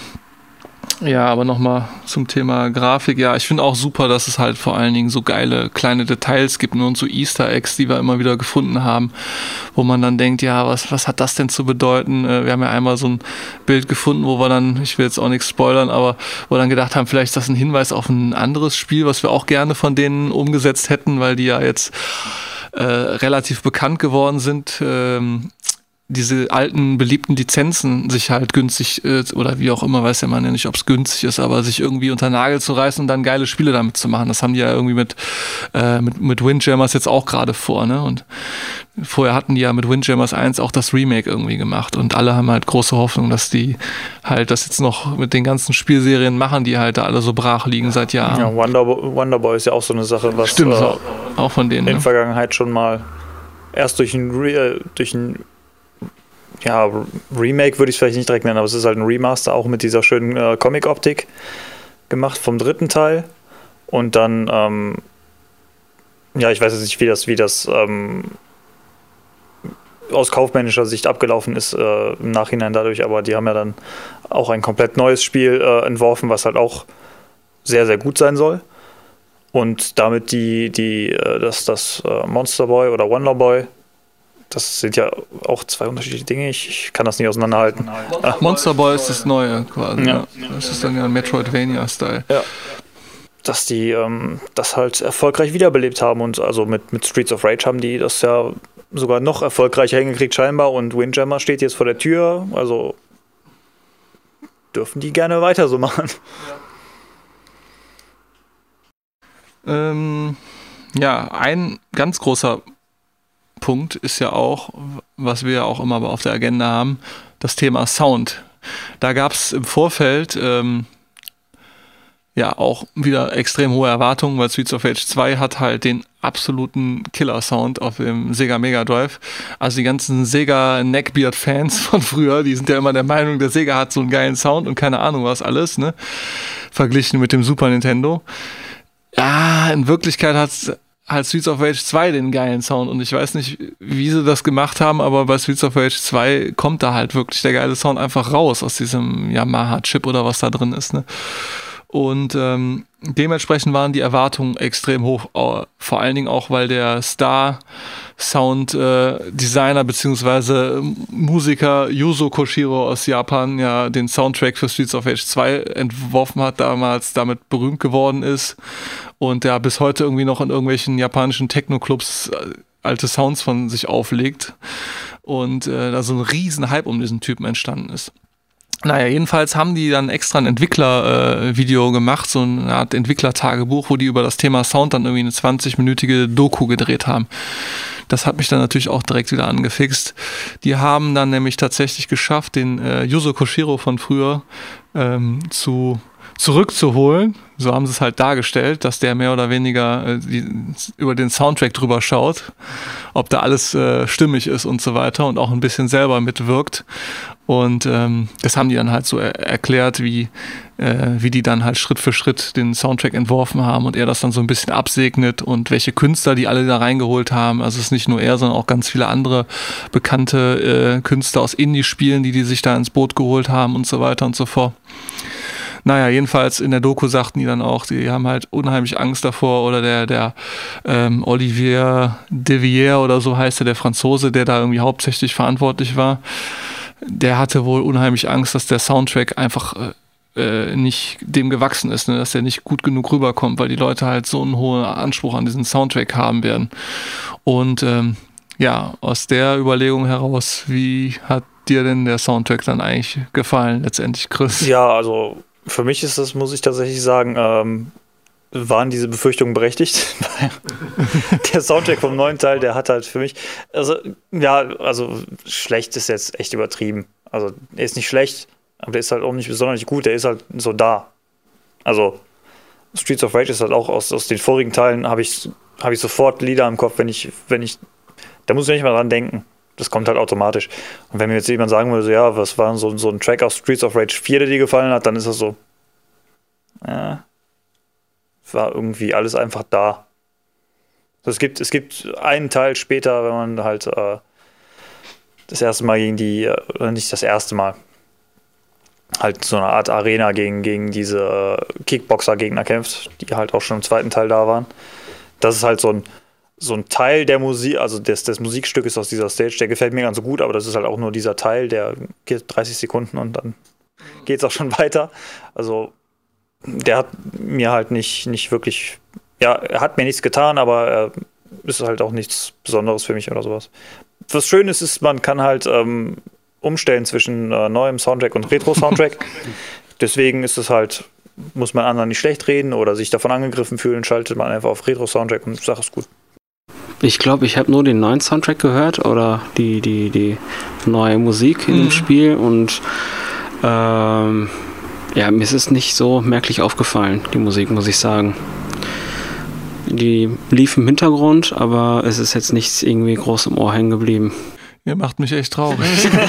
Ja, aber nochmal zum Thema Grafik. Ja, ich finde auch super, dass es halt vor allen Dingen so geile kleine Details gibt und so Easter Eggs, die wir immer wieder gefunden haben, wo man dann denkt, ja, was, was hat das denn zu bedeuten? Wir haben ja einmal so ein Bild gefunden, wo wir dann, ich will jetzt auch nichts spoilern, aber wo wir dann gedacht haben, vielleicht ist das ein Hinweis auf ein anderes Spiel, was wir auch gerne von denen umgesetzt hätten, weil die ja jetzt äh, relativ bekannt geworden sind. Ähm, diese alten, beliebten Lizenzen sich halt günstig, äh, oder wie auch immer, weiß ja man ja nicht, ob es günstig ist, aber sich irgendwie unter Nagel zu reißen und dann geile Spiele damit zu machen. Das haben die ja irgendwie mit, äh, mit, mit Windjammers jetzt auch gerade vor, ne? Und vorher hatten die ja mit Windjammers eins auch das Remake irgendwie gemacht und alle haben halt große Hoffnung, dass die halt das jetzt noch mit den ganzen Spielserien machen, die halt da alle so brach liegen seit Jahren. Ja, Wonderboy, Wonderboy ist ja auch so eine Sache, was Stimmt, äh, auch, auch von denen, in der ne? Vergangenheit schon mal erst durch ein, Re- durch ein ja, Remake würde ich es vielleicht nicht direkt nennen, aber es ist halt ein Remaster, auch mit dieser schönen äh, Comic-Optik gemacht vom dritten Teil. Und dann, ähm, ja, ich weiß jetzt nicht, wie das, wie das ähm, aus kaufmännischer Sicht abgelaufen ist äh, im Nachhinein dadurch, aber die haben ja dann auch ein komplett neues Spiel äh, entworfen, was halt auch sehr, sehr gut sein soll. Und damit die, die, äh, das, das äh, Monster Boy oder Wonder Boy, das sind ja auch zwei unterschiedliche Dinge. Ich, ich kann das nicht auseinanderhalten. Ach, Monster Boy ist das Neue quasi. Ja. Ja. Das ist dann ja ein Metroidvania-Style. Ja. dass die ähm, das halt erfolgreich wiederbelebt haben. Und also mit, mit Streets of Rage haben die das ja sogar noch erfolgreicher hingekriegt scheinbar. Und Windjammer steht jetzt vor der Tür. Also dürfen die gerne weiter so machen. Ja, ähm, ja ein ganz großer Punkt ist ja auch, was wir ja auch immer auf der Agenda haben, das Thema Sound. Da gab es im Vorfeld ähm, ja auch wieder extrem hohe Erwartungen, weil Streets of Rage zwei hat halt den absoluten Killer-Sound auf dem Sega Mega Drive. Also die ganzen Sega Neckbeard-Fans von früher, die sind ja immer der Meinung, der Sega hat so einen geilen Sound und keine Ahnung was alles, ne? Verglichen mit dem Super Nintendo. Ja, in Wirklichkeit hat halt Streets of Rage zwei den geilen Sound und ich weiß nicht, wie sie das gemacht haben, aber bei Streets of Rage zwei kommt da halt wirklich der geile Sound einfach raus aus diesem Yamaha-Chip oder was da drin ist, ne? Und ähm, dementsprechend waren die Erwartungen extrem hoch, vor allen Dingen auch, weil der Star-Sound-Designer äh, bzw. Musiker Yuzo Koshiro aus Japan ja den Soundtrack für Streets of Rage zwei entworfen hat, damals damit berühmt geworden ist und der bis heute irgendwie noch in irgendwelchen japanischen Techno-Clubs alte Sounds von sich auflegt und äh, da so ein riesen Hype um diesen Typen entstanden ist. Naja, jedenfalls haben die dann extra ein Entwickler-Video äh, gemacht, so eine Art Entwicklertagebuch, wo die über das Thema Sound dann irgendwie eine zwanzig-minütige Doku gedreht haben. Das hat mich dann natürlich auch direkt wieder angefixt. Die haben dann nämlich tatsächlich geschafft, den äh, Yuzo Koshiro von früher ähm, zu zurückzuholen. So haben sie es halt dargestellt, dass der mehr oder weniger äh, die, über den Soundtrack drüber schaut, ob da alles äh, stimmig ist und so weiter und auch ein bisschen selber mitwirkt. Und ähm, das haben die dann halt so er- erklärt, wie, äh, wie die dann halt Schritt für Schritt den Soundtrack entworfen haben und er das dann so ein bisschen absegnet und welche Künstler die alle da reingeholt haben. Also es ist nicht nur er, sondern auch ganz viele andere bekannte äh, Künstler aus Indie-Spielen, die die sich da ins Boot geholt haben und so weiter und so fort. Naja, jedenfalls in der Doku sagten die dann auch, die haben halt unheimlich Angst davor oder der, der ähm, Olivier Devier oder so heißt er, der Franzose, der da irgendwie hauptsächlich verantwortlich war, der hatte wohl unheimlich Angst, dass der Soundtrack einfach äh, nicht dem gewachsen ist, ne? Dass der nicht gut genug rüberkommt, weil die Leute halt so einen hohen Anspruch an diesen Soundtrack haben werden. Und ähm, ja, aus der Überlegung heraus, wie hat dir denn der Soundtrack dann eigentlich gefallen, letztendlich, Chris? Ja, also für mich ist das, muss ich tatsächlich sagen, ähm, waren diese Befürchtungen berechtigt. Der Soundtrack vom neuen Teil, der hat halt für mich, also ja, also schlecht ist jetzt echt übertrieben. Also er ist nicht schlecht, aber der ist halt auch nicht besonders gut, der ist halt so da. Also Streets of Rage ist halt auch aus, aus den vorigen Teilen, habe ich, hab ich sofort Lieder im Kopf, wenn ich, wenn ich, da muss ich nicht mal dran denken. Das kommt halt automatisch. Und wenn mir jetzt jemand sagen würde, so, ja, was war so, so ein Track aus Streets of Rage vier, der dir gefallen hat, dann ist das so, ja, war irgendwie alles einfach da. Also es gibt, es gibt einen Teil später, wenn man halt äh, das erste Mal gegen die, oder nicht das erste Mal, halt so eine Art Arena gegen, gegen diese äh, Kickboxer-Gegner kämpft, die halt auch schon im zweiten Teil da waren. Das ist halt so ein so ein Teil der Musik, also des, des Musikstückes aus dieser Stage, der gefällt mir ganz so gut, aber das ist halt auch nur dieser Teil, der geht dreißig Sekunden und dann geht es auch schon weiter. Also der hat mir halt nicht, nicht wirklich, ja, er hat mir nichts getan, aber er ist halt auch nichts Besonderes für mich oder sowas. Was schön ist, ist, man kann halt ähm, umstellen zwischen äh, neuem Soundtrack und Retro-Soundtrack. Deswegen ist es halt, muss man anderen nicht schlecht reden oder sich davon angegriffen fühlen, schaltet man einfach auf Retro-Soundtrack und Sache ist gut. Ich glaube, ich habe nur den neuen Soundtrack gehört oder die, die, die neue Musik in mhm. dem Spiel und ähm, ja, mir ist es nicht so merklich aufgefallen, die Musik, muss ich sagen. Die lief im Hintergrund, aber es ist jetzt nichts irgendwie groß im Ohr hängen geblieben. Ihr macht mich echt traurig.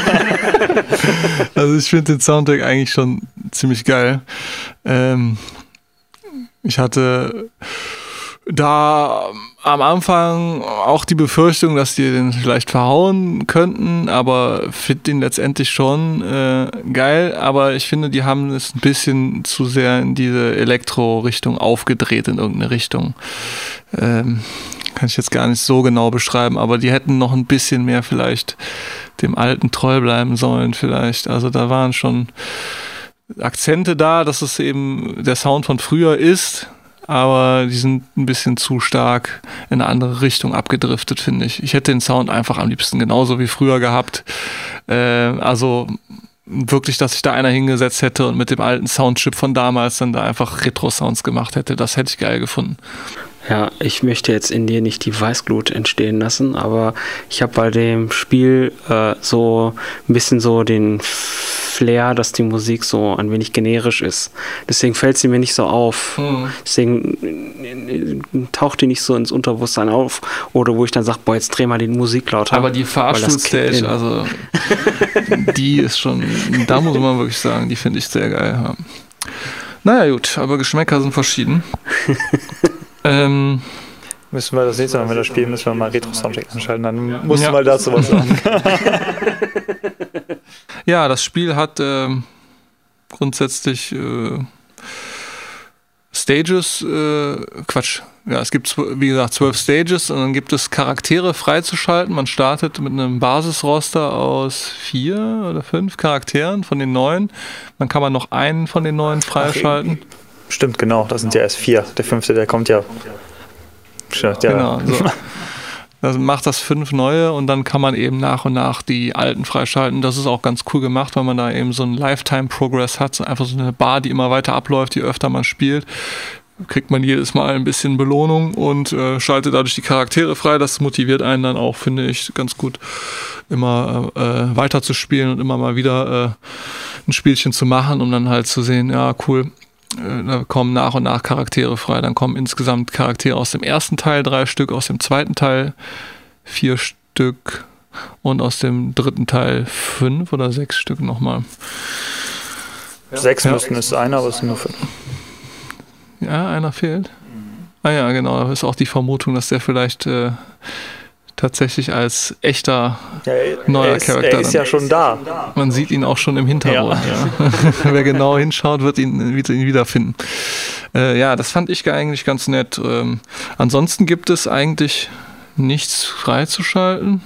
Also ich finde den Soundtrack eigentlich schon ziemlich geil. Ähm, ich hatte da am Anfang auch die Befürchtung, dass die den vielleicht verhauen könnten, aber finde ihn letztendlich schon äh, geil, aber ich finde, die haben es ein bisschen zu sehr in diese Elektro-Richtung aufgedreht, in irgendeine Richtung. Ähm, kann ich jetzt gar nicht so genau beschreiben, aber die hätten noch ein bisschen mehr vielleicht dem Alten treu bleiben sollen vielleicht. Also da waren schon Akzente da, dass es eben der Sound von früher ist, aber die sind ein bisschen zu stark in eine andere Richtung abgedriftet, finde ich. Ich hätte den Sound einfach am liebsten genauso wie früher gehabt. Äh, also wirklich, dass sich da einer hingesetzt hätte und mit dem alten Soundchip von damals dann da einfach Retro-Sounds gemacht hätte. Das hätte ich geil gefunden. Ja, ich möchte jetzt in dir nicht die Weißglut entstehen lassen, aber ich habe bei dem Spiel äh, so ein bisschen so den Flair, dass die Musik so ein wenig generisch ist. Deswegen fällt sie mir nicht so auf. Mhm. Deswegen taucht die nicht so ins Unterbewusstsein auf. Oder wo ich dann sage, boah, jetzt dreh mal die Musik lauter. Aber die Fahrstuhlstage, also die ist schon, da muss man wirklich sagen, die finde ich sehr geil. Ja. Naja gut, aber Geschmäcker sind verschieden. Ähm, müssen wir das nächste Mal, wenn wir das spielen, müssen wir mal Retro-Soundtrack anschalten, dann ja. musst du ja. mal dazu was sagen. Ja, das Spiel hat äh, grundsätzlich äh, Stages, äh, Quatsch, ja, es gibt, wie gesagt, zwölf Stages und dann gibt es Charaktere freizuschalten. Man startet mit einem Basisroster aus vier oder fünf Charakteren von den neuen. Dann kann man noch einen von den neuen freischalten. Ach, stimmt, genau, das sind ja erst vier. Der fünfte, der kommt ja. Stimmt, ja. Genau, so. Das macht das fünf neue und dann kann man eben nach und nach die alten freischalten. Das ist auch ganz cool gemacht, weil man da eben so einen Lifetime-Progress hat. So einfach so eine Bar, die immer weiter abläuft, je öfter man spielt. Kriegt man jedes Mal ein bisschen Belohnung und äh, schaltet dadurch die Charaktere frei. Das motiviert einen dann auch, finde ich, ganz gut, immer äh, weiter zu spielen und immer mal wieder äh, ein Spielchen zu machen, um dann halt zu sehen, ja, cool, da kommen nach und nach Charaktere frei. Dann kommen insgesamt Charaktere aus dem ersten Teil drei Stück, aus dem zweiten Teil vier Stück und aus dem dritten Teil fünf oder sechs Stück nochmal. Sechs ja. müssten es sein, aber es sind nur fünf. Ja, einer fehlt. Ah ja, genau. Da ist auch die Vermutung, dass der vielleicht äh, tatsächlich als echter ja, neuer er ist, Charakter. Er ist ja schon da. Man sieht ihn auch schon im Hintergrund. Ja. Ja. Wer genau hinschaut, wird ihn, wird ihn wiederfinden. Äh, ja, das fand ich eigentlich ganz nett. Ähm, ansonsten gibt es eigentlich nichts freizuschalten.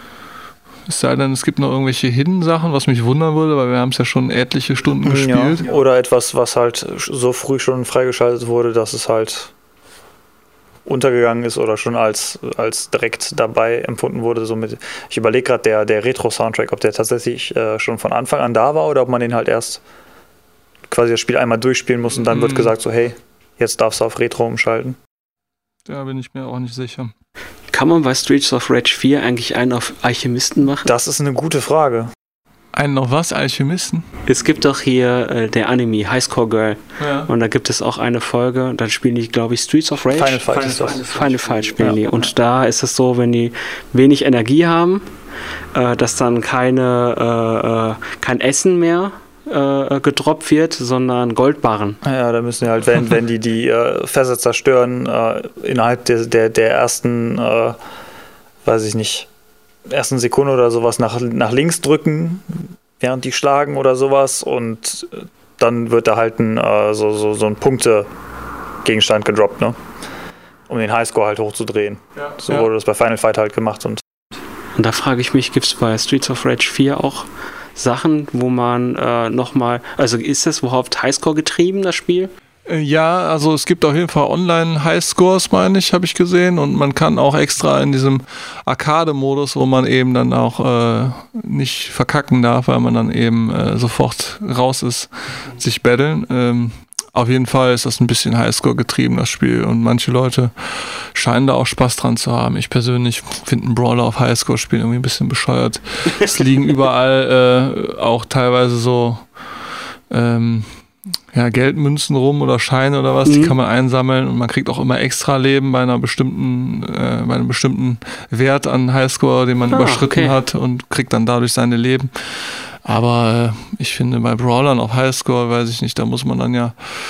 Es sei denn, es gibt noch irgendwelche Hidden-Sachen, was mich wundern würde, weil wir haben es ja schon etliche Stunden gespielt. Ja. Oder etwas, was halt so früh schon freigeschaltet wurde, dass es halt untergegangen ist oder schon als, als direkt dabei empfunden wurde. So mit, ich überlege gerade, der, der Retro-Soundtrack, ob der tatsächlich äh, schon von Anfang an da war oder ob man den halt erst quasi das Spiel einmal durchspielen muss und dann mm. wird gesagt so, hey, jetzt darfst du auf Retro umschalten. Da bin ich mir auch nicht sicher. Kann man bei Streets of Rage vier eigentlich einen auf Alchemisten machen? Das ist eine gute Frage. Einen noch was? Alchemisten? Es gibt doch hier äh, der Anime, Highscore Girl. Ja. Und da gibt es auch eine Folge, dann spielen die, glaube ich, Streets of Rage. Final Fight ist das. Final Fight spielen ja. die. Und da ist es so, wenn die wenig Energie haben, äh, dass dann keine, äh, kein Essen mehr äh, gedroppt wird, sondern Goldbarren. Ja, da müssen die halt, wenn, wenn die die äh, Fässer zerstören, äh, innerhalb der, der, der ersten, äh, weiß ich nicht, ersten Sekunde oder sowas nach, nach links drücken, während die schlagen oder sowas und dann wird da halt ein, äh, so, so, so ein Punkte-Gegenstand gedroppt, ne? Um den Highscore halt hochzudrehen. Ja, so ja. wurde das bei Final Fight halt gemacht. Und, und da frage ich mich, gibt es bei Streets of Rage vier auch Sachen, wo man äh, nochmal, also ist das überhaupt Highscore getrieben, das Spiel? Ja, also es gibt auf jeden Fall Online-Highscores, meine ich, habe ich gesehen. Und man kann auch extra in diesem Arcade-Modus, wo man eben dann auch äh, nicht verkacken darf, weil man dann eben äh, sofort raus ist, sich battlen. Ähm, auf jeden Fall ist das ein bisschen Highscore getrieben, das Spiel. Und manche Leute scheinen da auch Spaß dran zu haben. Ich persönlich finde einen Brawler auf Highscore spielen irgendwie ein bisschen bescheuert. Es liegen überall äh, auch teilweise so ähm, ja, Geldmünzen rum oder Scheine oder was, mhm. die kann man einsammeln und man kriegt auch immer extra Leben bei einer bestimmten, äh, bei einem bestimmten Wert an Highscore, den man ah, überschritten okay. hat und kriegt dann dadurch seine Leben. Aber äh, ich finde, bei Brawlern auf Highscore, weiß ich nicht, da muss man dann ja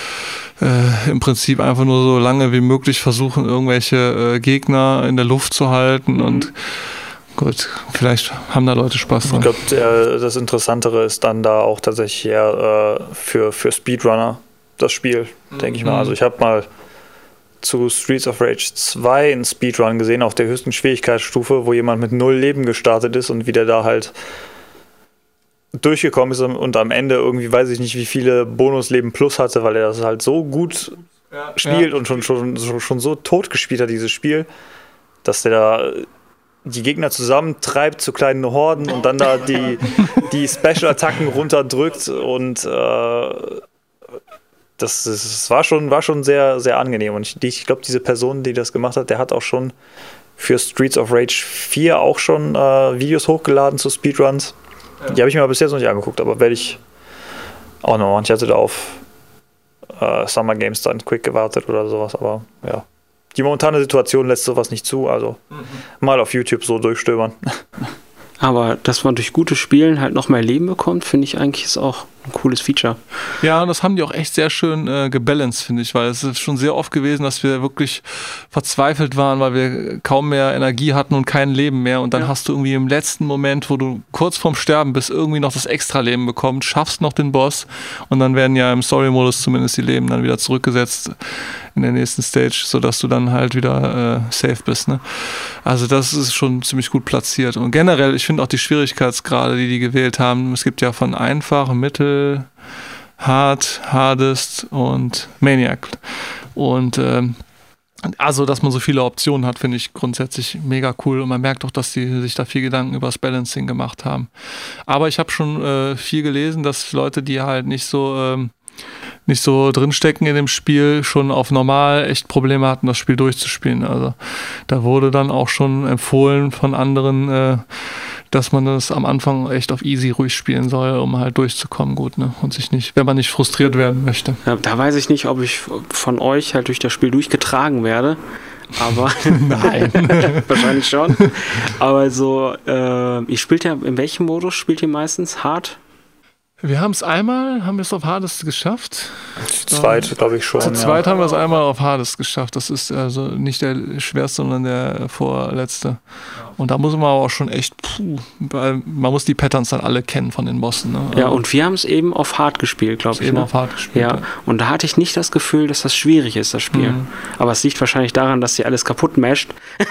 äh, im Prinzip einfach nur so lange wie möglich versuchen, irgendwelche äh, Gegner in der Luft zu halten mhm. und gut, vielleicht haben da Leute Spaß dran. Ich glaube, das Interessantere ist dann da auch tatsächlich eher äh, für, für Speedrunner das Spiel, mhm. denke ich mal. Also ich habe mal zu Streets of Rage zwei einen Speedrun gesehen, auf der höchsten Schwierigkeitsstufe, wo jemand mit null Leben gestartet ist und wieder da halt durchgekommen ist und am Ende irgendwie, weiß ich nicht, wie viele Bonusleben plus hatte, weil er das halt so gut ja, spielt ja. und schon, schon, schon so tot gespielt hat, dieses Spiel, dass der da die Gegner zusammentreibt zu kleinen Horden und dann da die, die Special-Attacken runterdrückt und äh, das, das war schon, war schon sehr, sehr angenehm. Und ich, ich glaube, diese Person, die das gemacht hat, der hat auch schon für Streets of Rage vier auch schon äh, Videos hochgeladen zu Speedruns. Ja. Die habe ich mir aber bis jetzt noch nicht angeguckt, aber werde ich auch noch machen. Ich hatte da auf äh, Summer Games dann Quick gewartet oder sowas, aber ja. Die momentane Situation lässt sowas nicht zu, also mhm. mal auf YouTube so durchstöbern. Aber dass man durch gutes Spielen halt noch mehr Leben bekommt, finde ich eigentlich ist auch ein cooles Feature. Ja, und das haben die auch echt sehr schön äh, gebalanced, finde ich, weil es ist schon sehr oft gewesen, dass wir wirklich verzweifelt waren, weil wir kaum mehr Energie hatten und kein Leben mehr und dann ja. hast du irgendwie im letzten Moment, wo du kurz vorm Sterben bist, irgendwie noch das Extra-Leben bekommen, schaffst noch den Boss und dann werden ja im Story-Modus zumindest die Leben dann wieder zurückgesetzt in der nächsten Stage, sodass du dann halt wieder äh, safe bist. Ne? Also das ist schon ziemlich gut platziert und generell, ich finde auch die Schwierigkeitsgrade, die die gewählt haben, es gibt ja von einfach, mittel, hard, hardest und Maniac. Und ähm, also, dass man so viele Optionen hat, finde ich grundsätzlich mega cool. Und man merkt auch, dass die sich da viel Gedanken über das Balancing gemacht haben. Aber ich habe schon äh, viel gelesen, dass Leute, die halt nicht so ähm, nicht so drinstecken in dem Spiel, schon auf normal echt Probleme hatten, das Spiel durchzuspielen. Also da wurde dann auch schon empfohlen von anderen, äh, dass man das am Anfang echt auf easy ruhig spielen soll, um halt durchzukommen gut, ne? Und sich nicht, wenn man nicht frustriert werden möchte. Ja, da weiß ich nicht, ob ich von euch halt durch das Spiel durchgetragen werde. Aber nein. Wahrscheinlich schon. Aber so, äh, ihr spielt ja, in welchem Modus spielt ihr meistens? Hard? Wir haben es einmal, haben wir es auf Hardest geschafft. Zu zweit, glaube ich schon. Zu zweit ja. haben wir es einmal auf Hardest geschafft. Das ist also nicht der schwerste, sondern der vorletzte. Und da muss man aber auch schon echt, puh, weil man muss die Patterns dann alle kennen von den Bossen. Ne? Ja, und wir haben es eben auf Hard gespielt, glaube ich. Eben ne? auf Hard gespielt. Ja. ja, und da hatte ich nicht das Gefühl, dass das schwierig ist, das Spiel. Mhm. Aber es liegt wahrscheinlich daran, dass sie alles kaputt masht.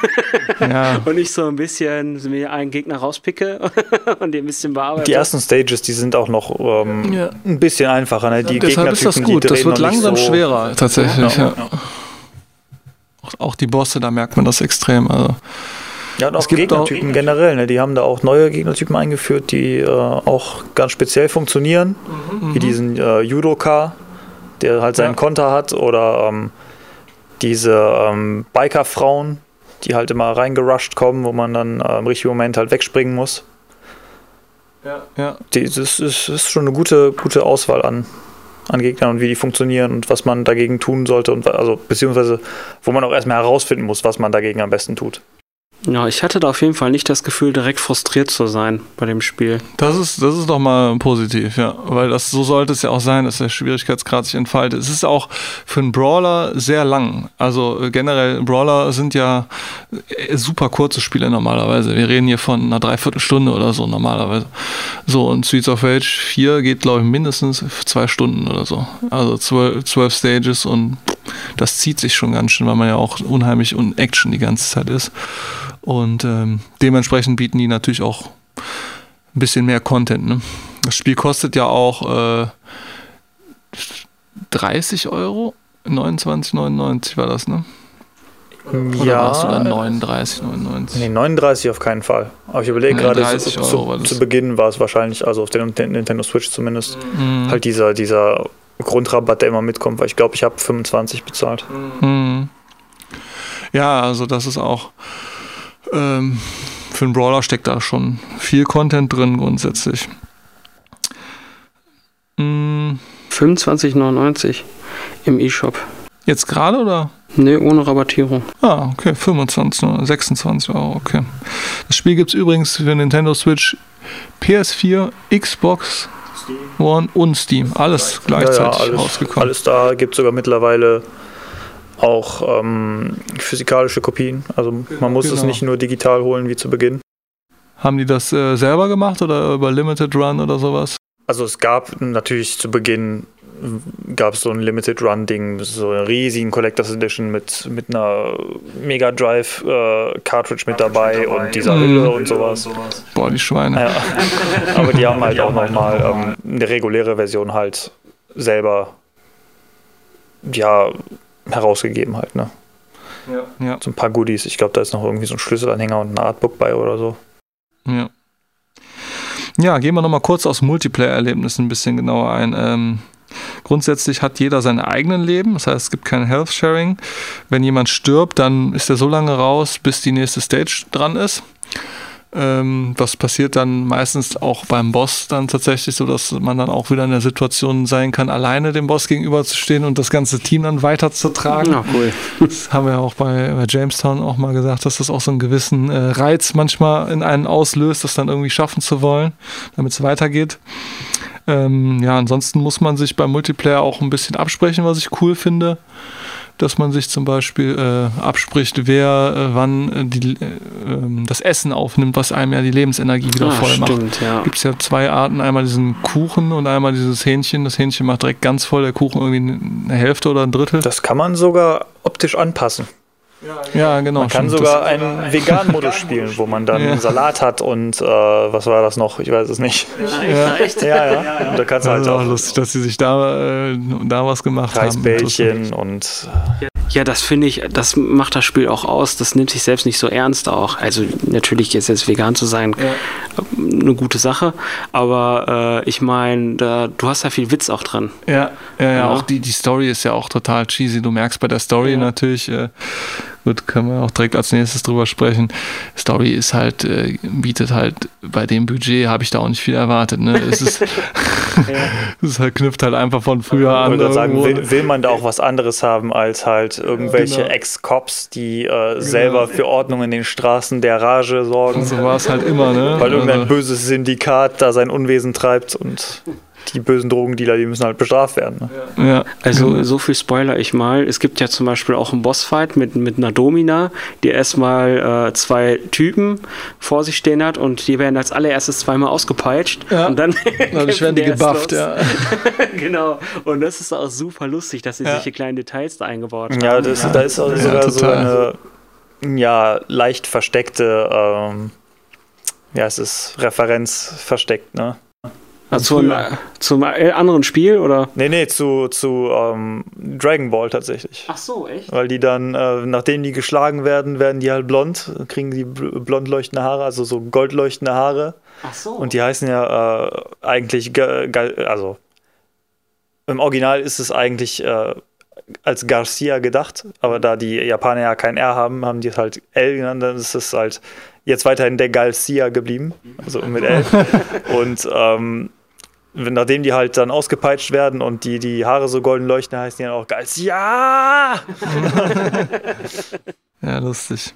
Ja. Und ich so ein bisschen mir einen Gegner rauspicke und die ein bisschen bearbeite. Die ersten Stages, die sind auch noch ähm, ja. ein bisschen einfacher. Ne? Die Deshalb ist das gut. Das wird langsam so schwerer, tatsächlich. Ja. Ja. Auch, auch die Bosse, da merkt man das extrem. Also ja, und auch Gegnertypen auch, generell, ne? Die haben da auch neue Gegnertypen eingeführt, die äh, auch ganz speziell funktionieren, mhm, wie diesen äh, Judoka, der halt seinen ja. Konter hat, oder ähm, diese ähm, Biker-Frauen, die halt immer reingerusht kommen, wo man dann äh, im richtigen Moment halt wegspringen muss. Ja. Ja. Die, das, ist, das ist schon eine gute, gute Auswahl an, an Gegnern und wie die funktionieren und was man dagegen tun sollte, und also beziehungsweise wo man auch erstmal herausfinden muss, was man dagegen am besten tut. Ja, ich hatte da auf jeden Fall nicht das Gefühl, direkt frustriert zu sein bei dem Spiel. Das ist, das ist doch mal positiv, ja. Weil das, so sollte es ja auch sein, dass der Schwierigkeitsgrad sich entfaltet. Es ist auch für einen Brawler sehr lang. Also generell, Brawler sind ja super kurze Spiele normalerweise. Wir reden hier von einer Dreiviertelstunde oder so normalerweise. So, und Streets of Rage vier geht, glaube ich, mindestens zwei Stunden oder so. Also zwölf, zwölf Stages, und das zieht sich schon ganz schön, weil man ja auch unheimlich und Action die ganze Zeit ist. Und ähm, dementsprechend bieten die natürlich auch ein bisschen mehr Content. Ne? Das Spiel kostet ja auch äh, dreißig Euro, neunundzwanzig neunundneunzig war das, ne? Oder ja. warst du dann neununddreißig neunundneunzig? Nee, neununddreißig auf keinen Fall. Aber ich überlege gerade, zu, zu, zu Beginn war es wahrscheinlich, also auf der Nintendo Switch zumindest, mhm. halt dieser, dieser Grundrabatt, der immer mitkommt, weil ich glaube, ich habe fünfundzwanzig bezahlt. Mhm. Ja, also das ist auch ähm, für einen Brawler steckt da schon viel Content drin grundsätzlich. Mhm. fünfundzwanzig neunundneunzig im eShop. Jetzt gerade oder? Nee, ohne Rabattierung. Ah, okay, fünfundzwanzig, sechsundzwanzig Euro, okay. Das Spiel gibt es übrigens für Nintendo Switch, P S vier, Xbox One und Steam. Alles gleichzeitig ja, ja, alles, rausgekommen. Alles da, gibt sogar mittlerweile auch ähm, physikalische Kopien. Also man muss genau. es nicht nur digital holen wie zu Beginn. Haben die das äh, selber gemacht oder über Limited Run oder sowas? Also es gab natürlich zu Beginn gab es so ein Limited Run Ding, so einen riesigen Collectors Edition mit, mit einer Mega Drive äh, Cartridge mit dabei, dabei und dieser Hülle mm. und sowas. Boah, die Schweine. Ja. Aber die haben halt auch nochmal ähm, eine reguläre Version halt selber ja herausgegeben halt, ne? Ja. ja. So ein paar Goodies. Ich glaube, da ist noch irgendwie so ein Schlüsselanhänger und ein Artbook bei oder so. Ja. Ja, gehen wir nochmal kurz aufs Multiplayer-Erlebnis ein bisschen genauer ein. Ähm, grundsätzlich hat jeder sein eigenes Leben, das heißt, es gibt kein Health-Sharing. Wenn jemand stirbt, dann ist er so lange raus, bis die nächste Stage dran ist. Ähm, was passiert dann meistens auch beim Boss dann tatsächlich so, dass man dann auch wieder in der Situation sein kann, alleine dem Boss gegenüberzustehen und das ganze Team dann weiterzutragen. Ja, cool. Das haben wir auch bei, bei Jamestown auch mal gesagt, dass das auch so einen gewissen äh, Reiz manchmal in einen auslöst, das dann irgendwie schaffen zu wollen, damit es weitergeht. Ähm, ja, ansonsten muss man sich beim Multiplayer auch ein bisschen absprechen, was ich cool finde. Dass man sich zum Beispiel äh, abspricht, wer äh, wann äh, die, äh, das Essen aufnimmt, was einem ja die Lebensenergie wieder ah, voll stimmt, macht. Ja. Gibt es ja zwei Arten, einmal diesen Kuchen und einmal dieses Hähnchen. Das Hähnchen macht direkt ganz voll, der Kuchen irgendwie eine Hälfte oder ein Drittel. Das kann man sogar optisch anpassen. Ja, genau. Man kann stimmt. sogar das einen veganen Modus spielen, wo man dann ja. einen Salat hat und äh, was war das noch? Ich weiß es nicht. Ja, echt? Ja, ja. ja, ja. Und da kannst du halt also auch lustig, dass sie sich da, äh, da was gemacht Reisbällchen haben. und Ja, das finde ich, das macht das Spiel auch aus. Das nimmt sich selbst nicht so ernst auch. Also natürlich ist jetzt vegan zu sein ja. eine gute Sache, aber äh, ich meine, du hast ja viel Witz auch dran. Ja, ja, ja, ja. auch die, die Story ist ja auch total cheesy. Du merkst bei der Story ja. natürlich, äh, gut, können wir auch direkt als nächstes drüber sprechen. Story ist halt, äh, bietet halt bei dem Budget, habe ich da auch nicht viel erwartet. Ne? Es ist, ja. es halt, knüpft halt einfach von früher ich an. Ich würde sagen, will, will man da auch was anderes haben als halt irgendwelche genau. Ex-Cops, die äh, genau. selber für Ordnung in den Straßen der Rage sorgen. Und so war es halt immer, ne? Weil irgendein also. böses Syndikat da sein Unwesen treibt und die bösen Drogendealer, die müssen halt bestraft werden. Ne? Ja. Also so viel Spoiler ich mal. Es gibt ja zum Beispiel auch einen Bossfight mit, mit einer Domina, die erstmal äh, zwei Typen vor sich stehen hat und die werden als allererstes zweimal ausgepeitscht. Ja. Und dann dadurch werden die gebufft, ja. Genau. Und das ist auch super lustig, dass sie ja. solche kleinen Details da eingebaut haben. Ja, das, ja. da ist auch ja, sogar total. so eine ja, leicht versteckte ähm, ja, es ist Referenz versteckt, ne? Also zum, zum anderen Spiel, oder? Nee, nee, zu, zu ähm, Dragon Ball tatsächlich. Ach so, echt? Weil die dann, äh, nachdem die geschlagen werden, werden die halt blond, kriegen die blond leuchtende Haare, also so gold leuchtende Haare. Ach so. Und die heißen ja äh, eigentlich, also im Original ist es eigentlich äh, als Garcia gedacht, aber da die Japaner ja kein R haben, haben die es halt L genannt, dann ist es halt jetzt weiterhin der Garcia geblieben, also mit L. Und ähm, nachdem die halt dann ausgepeitscht werden und die, die Haare so golden leuchten, heißen die dann auch Garcia! Ja, lustig.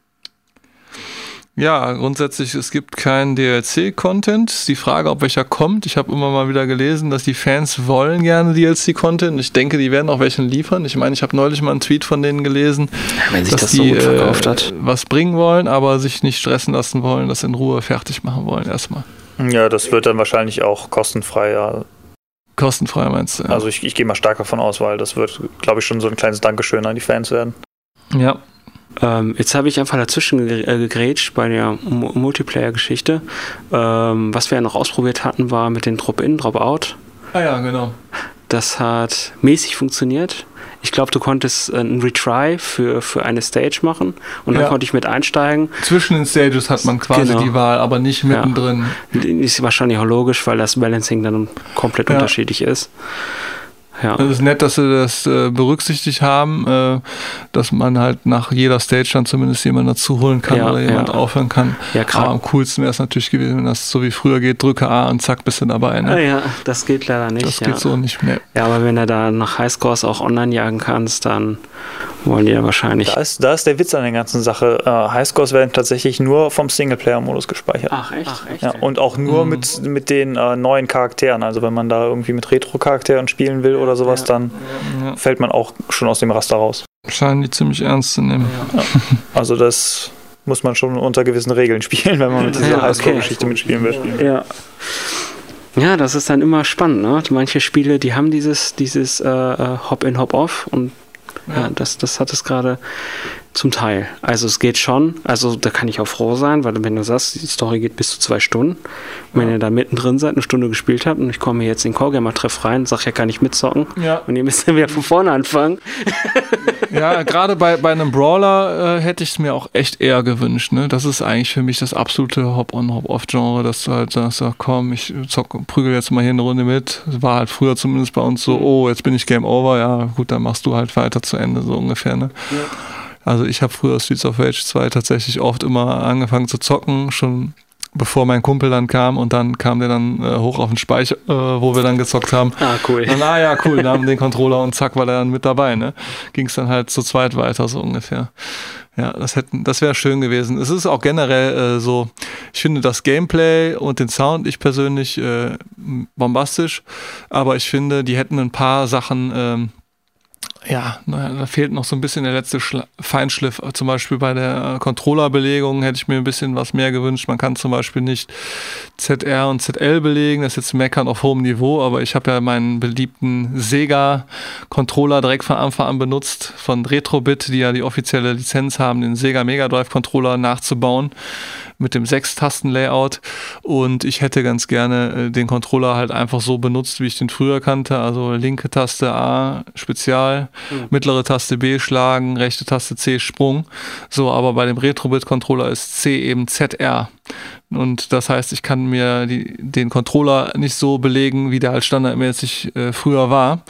Ja, grundsätzlich, es gibt keinen D L C-Content. Ist die Frage, ob welcher kommt. Ich habe immer mal wieder gelesen, dass die Fans wollen gerne D L C-Content. Ich denke, die werden auch welchen liefern. Ich meine, ich habe neulich mal einen Tweet von denen gelesen, ja, wenn sich dass das die so gut verkauft äh, hat. was bringen wollen, aber sich nicht stressen lassen wollen, das in Ruhe fertig machen wollen erstmal. Ja, das wird dann wahrscheinlich auch kostenfrei. Ja. Kostenfrei meinst du? Ja. Also ich, ich gehe mal stark davon aus, weil das wird, glaube ich, schon so ein kleines Dankeschön an die Fans werden. Ja. Ähm, jetzt habe ich einfach dazwischen gegrätscht bei der M- Multiplayer-Geschichte. Ähm, was wir ja noch ausprobiert hatten, war mit den Drop-In, Drop-Out. Ah ja, genau. Das hat mäßig funktioniert. Ich glaube, du konntest einen Retry für, für eine Stage machen und dann ja. konnte ich mit einsteigen. Zwischen den Stages hat man quasi genau. die Wahl, aber nicht mittendrin. Ja. Ist wahrscheinlich auch logisch, weil das Balancing dann komplett ja. unterschiedlich ist. Ja. Es ist nett, dass sie das äh, berücksichtigt haben, äh, dass man halt nach jeder Stage dann zumindest jemanden dazu holen kann ja, oder jemand ja. aufhören kann. Ja, aber am coolsten wäre es natürlich gewesen, wenn das so wie früher geht, drücke A und zack, bist du dabei. Ne? Ja, ja, das geht leider nicht. Das ja. geht so nicht mehr. Ja, aber wenn du da nach Highscores auch online jagen kannst, dann wollen die ja wahrscheinlich... Da ist, da ist der Witz an der ganzen Sache. Uh, Highscores werden tatsächlich nur vom Singleplayer-Modus gespeichert. Ach, echt? Ach, echt? Ja, und auch nur mhm. mit, mit den uh, neuen Charakteren. Also wenn man da irgendwie mit Retro-Charakteren spielen will oder sowas, ja. dann ja. fällt man auch schon aus dem Raster raus. Scheinen die ziemlich ernst zu nehmen. Ja. Also das muss man schon unter gewissen Regeln spielen, wenn man mit dieser ja, Highscore-Geschichte okay. mitspielen will. Ja. Ja, das ist dann immer spannend, ne? Manche Spiele, die haben dieses, dieses äh, Hop-in, Hop-off und ja, ja das, das hat es gerade Zum Teil. Also es geht schon. Also da kann ich auch froh sein, weil wenn du sagst, die Story geht bis zu zwei Stunden. Und wenn ja. ihr da mittendrin seid, eine Stunde gespielt habt und ich komme jetzt in den Core-Gamer-Treff rein, sag ja, kann ich mitzocken. Ja. Und ihr müsst dann wieder von vorne anfangen. Ja, gerade bei, bei einem Brawler äh, hätte ich es mir auch echt eher gewünscht. Ne? Das ist eigentlich für mich das absolute Hop-on, Hop-off-Genre, dass du halt sagst, ach, komm, ich zock, prügel jetzt mal hier eine Runde mit. Das war halt früher zumindest bei uns so, oh, jetzt bin ich Game Over. Ja, gut, dann machst du halt weiter zu Ende, so ungefähr. Ne? Ja. Also ich habe früher Streets of Rage zwei tatsächlich oft immer angefangen zu zocken, schon bevor mein Kumpel dann kam und dann kam der dann äh, hoch auf den Speicher, äh, wo wir dann gezockt haben. Ah, cool. Und, ah ja, cool, da haben wir den Controller und zack war der dann mit dabei, ne? Ging es dann halt zu zweit weiter, so ungefähr. Ja, das hätten, das wäre schön gewesen. Es ist auch generell äh, so, ich finde das Gameplay und den Sound, ich persönlich, äh, bombastisch, aber ich finde, die hätten ein paar Sachen, ähm, ja, da fehlt noch so ein bisschen der letzte Schla- Feinschliff. Zum Beispiel bei der Controllerbelegung hätte ich mir ein bisschen was mehr gewünscht. Man kann zum Beispiel nicht Z R und Z L belegen. Das ist jetzt Meckern auf hohem Niveau, aber ich habe ja meinen beliebten Sega-Controller direkt von Anfang an benutzt, von Retrobit, die ja die offizielle Lizenz haben, den Sega Mega Drive-Controller nachzubauen mit dem Sechs-Tasten-Layout, und ich hätte ganz gerne äh, den Controller halt einfach so benutzt, wie ich den früher kannte, also linke Taste A, Spezial, mhm. mittlere Taste B, Schlagen, rechte Taste C, Sprung, so, aber bei dem Retrobit-Controller ist C eben Z R. Und das heißt, ich kann mir die, den Controller nicht so belegen, wie der halt standardmäßig äh, früher war.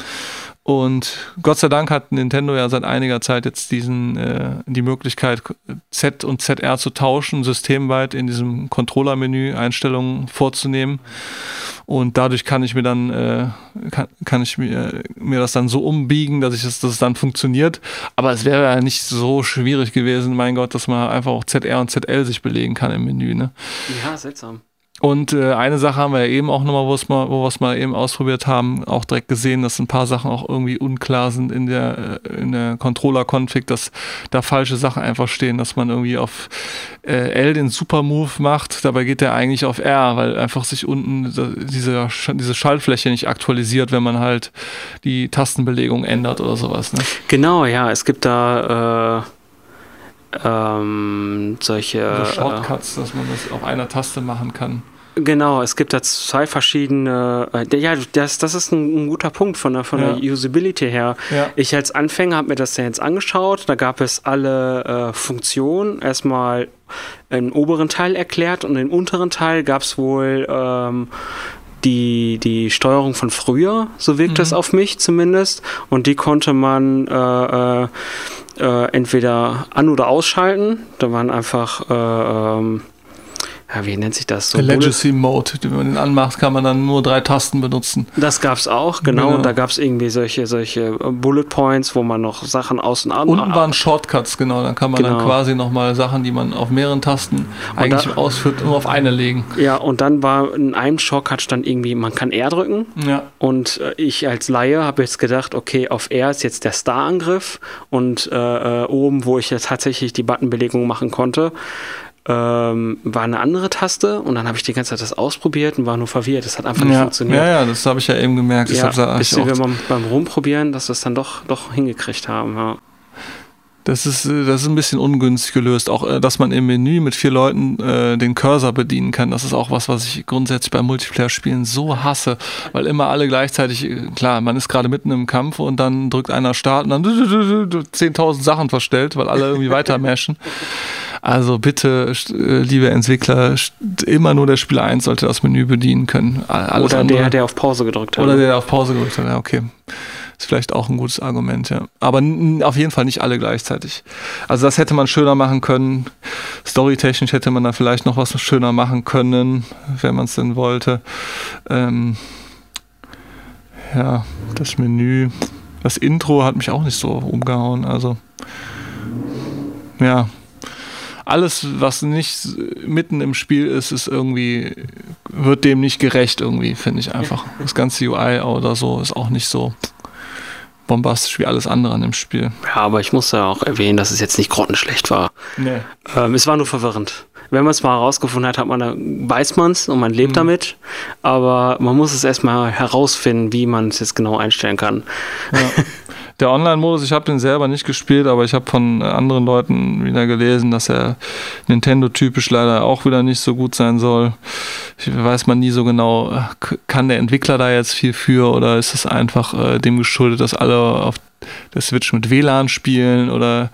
Und Gott sei Dank hat Nintendo ja seit einiger Zeit jetzt diesen äh, die Möglichkeit, Z und Z R zu tauschen, systemweit in diesem Controller-Menü Einstellungen vorzunehmen. Und dadurch kann ich mir dann äh, kann, kann ich mir, mir das dann so umbiegen, dass ich das, dass es dann funktioniert. Aber es wäre ja nicht so schwierig gewesen, mein Gott, dass man einfach auch Z R und Z L sich belegen kann im Menü. Ne? Ja, seltsam. Und äh, eine Sache haben wir ja eben auch nochmal, wo wir es mal eben ausprobiert haben, auch direkt gesehen, dass ein paar Sachen auch irgendwie unklar sind in der, in der Controller-Config, dass da falsche Sachen einfach stehen, dass man irgendwie auf äh, L den Super-Move macht, dabei geht der eigentlich auf R, weil einfach sich unten diese, diese Schaltfläche nicht aktualisiert, wenn man halt die Tastenbelegung ändert oder sowas. Ne? Genau, ja, es gibt da äh, ähm, solche also Shortcuts, äh, dass man das auf einer Taste machen kann. Genau, es gibt da zwei verschiedene, äh, ja, das, das ist ein, ein guter Punkt von der, von ja. der Usability her. Ja. Ich als Anfänger habe mir das ja jetzt angeschaut, da gab es alle äh, Funktionen, erstmal im oberen Teil erklärt und im unteren Teil gab es wohl ähm, die, die Steuerung von früher, so wirkt mhm. das auf mich zumindest, und die konnte man äh, äh, entweder an- oder ausschalten, da waren einfach äh, ähm, ja, wie nennt sich das? So Legacy Mode, wenn man den anmacht, kann man dann nur drei Tasten benutzen. Das gab es auch, genau. genau. Und da gab es irgendwie solche, solche Bullet Points, wo man noch Sachen aus und an... Unten waren Shortcuts, genau. Dann kann man genau. dann quasi nochmal Sachen, die man auf mehreren Tasten eigentlich da, ausführt, nur auf eine legen. Ja, und dann war in einem Shortcut stand irgendwie, man kann R drücken. Ja. Und ich als Laie habe jetzt gedacht, okay, auf R ist jetzt der Star-Angriff und äh, oben, wo ich jetzt tatsächlich die Buttonbelegung machen konnte, Ähm, war eine andere Taste, und dann habe ich die ganze Zeit das ausprobiert und war nur verwirrt. Das hat einfach nicht ja, funktioniert. Ja, ja, das habe ich ja eben gemerkt. Ja, bis wir beim, beim Rumprobieren, dass wir es dann doch, doch hingekriegt haben. Ja. Das ist, das ist ein bisschen ungünstig gelöst. Auch, dass man im Menü mit vier Leuten äh, den Cursor bedienen kann. Das ist auch was, was ich grundsätzlich bei Multiplayer-Spielen so hasse. Weil immer alle gleichzeitig, klar, man ist gerade mitten im Kampf und dann drückt einer Start und dann zehntausend Sachen verstellt, weil alle irgendwie weiter mashen. Also bitte, liebe Entwickler, immer nur der Spieler eins sollte das Menü bedienen können. Alles Oder andere, der, der auf Pause gedrückt hat. Oder der, der auf Pause gedrückt hat, ja, okay. Ist vielleicht auch ein gutes Argument, ja. Aber n- auf jeden Fall nicht alle gleichzeitig. Also das hätte man schöner machen können. Storytechnisch hätte man da vielleicht noch was schöner machen können, wenn man es denn wollte. Ähm, ja, das Menü. Das Intro hat mich auch nicht so umgehauen. Also, ja. Alles, was nicht mitten im Spiel ist, ist irgendwie, wird dem nicht gerecht irgendwie, finde ich einfach. Das ganze U I oder so ist auch nicht so bombastisch wie alles andere an dem Spiel. Ja, aber ich muss ja auch erwähnen, dass es jetzt nicht grottenschlecht war. Nee. Ähm, es war nur verwirrend. Wenn man es mal herausgefunden hat, hat man da, weiß man es und man lebt mhm. damit. Aber man muss es erstmal herausfinden, wie man es jetzt genau einstellen kann. Ja. Der Online-Modus, ich habe den selber nicht gespielt, aber ich habe von anderen Leuten wieder gelesen, dass er Nintendo-typisch leider auch wieder nicht so gut sein soll. Ich weiß man nie so genau, kann der Entwickler da jetzt viel für oder ist es einfach äh, dem geschuldet, dass alle auf der Switch mit W L A N spielen oder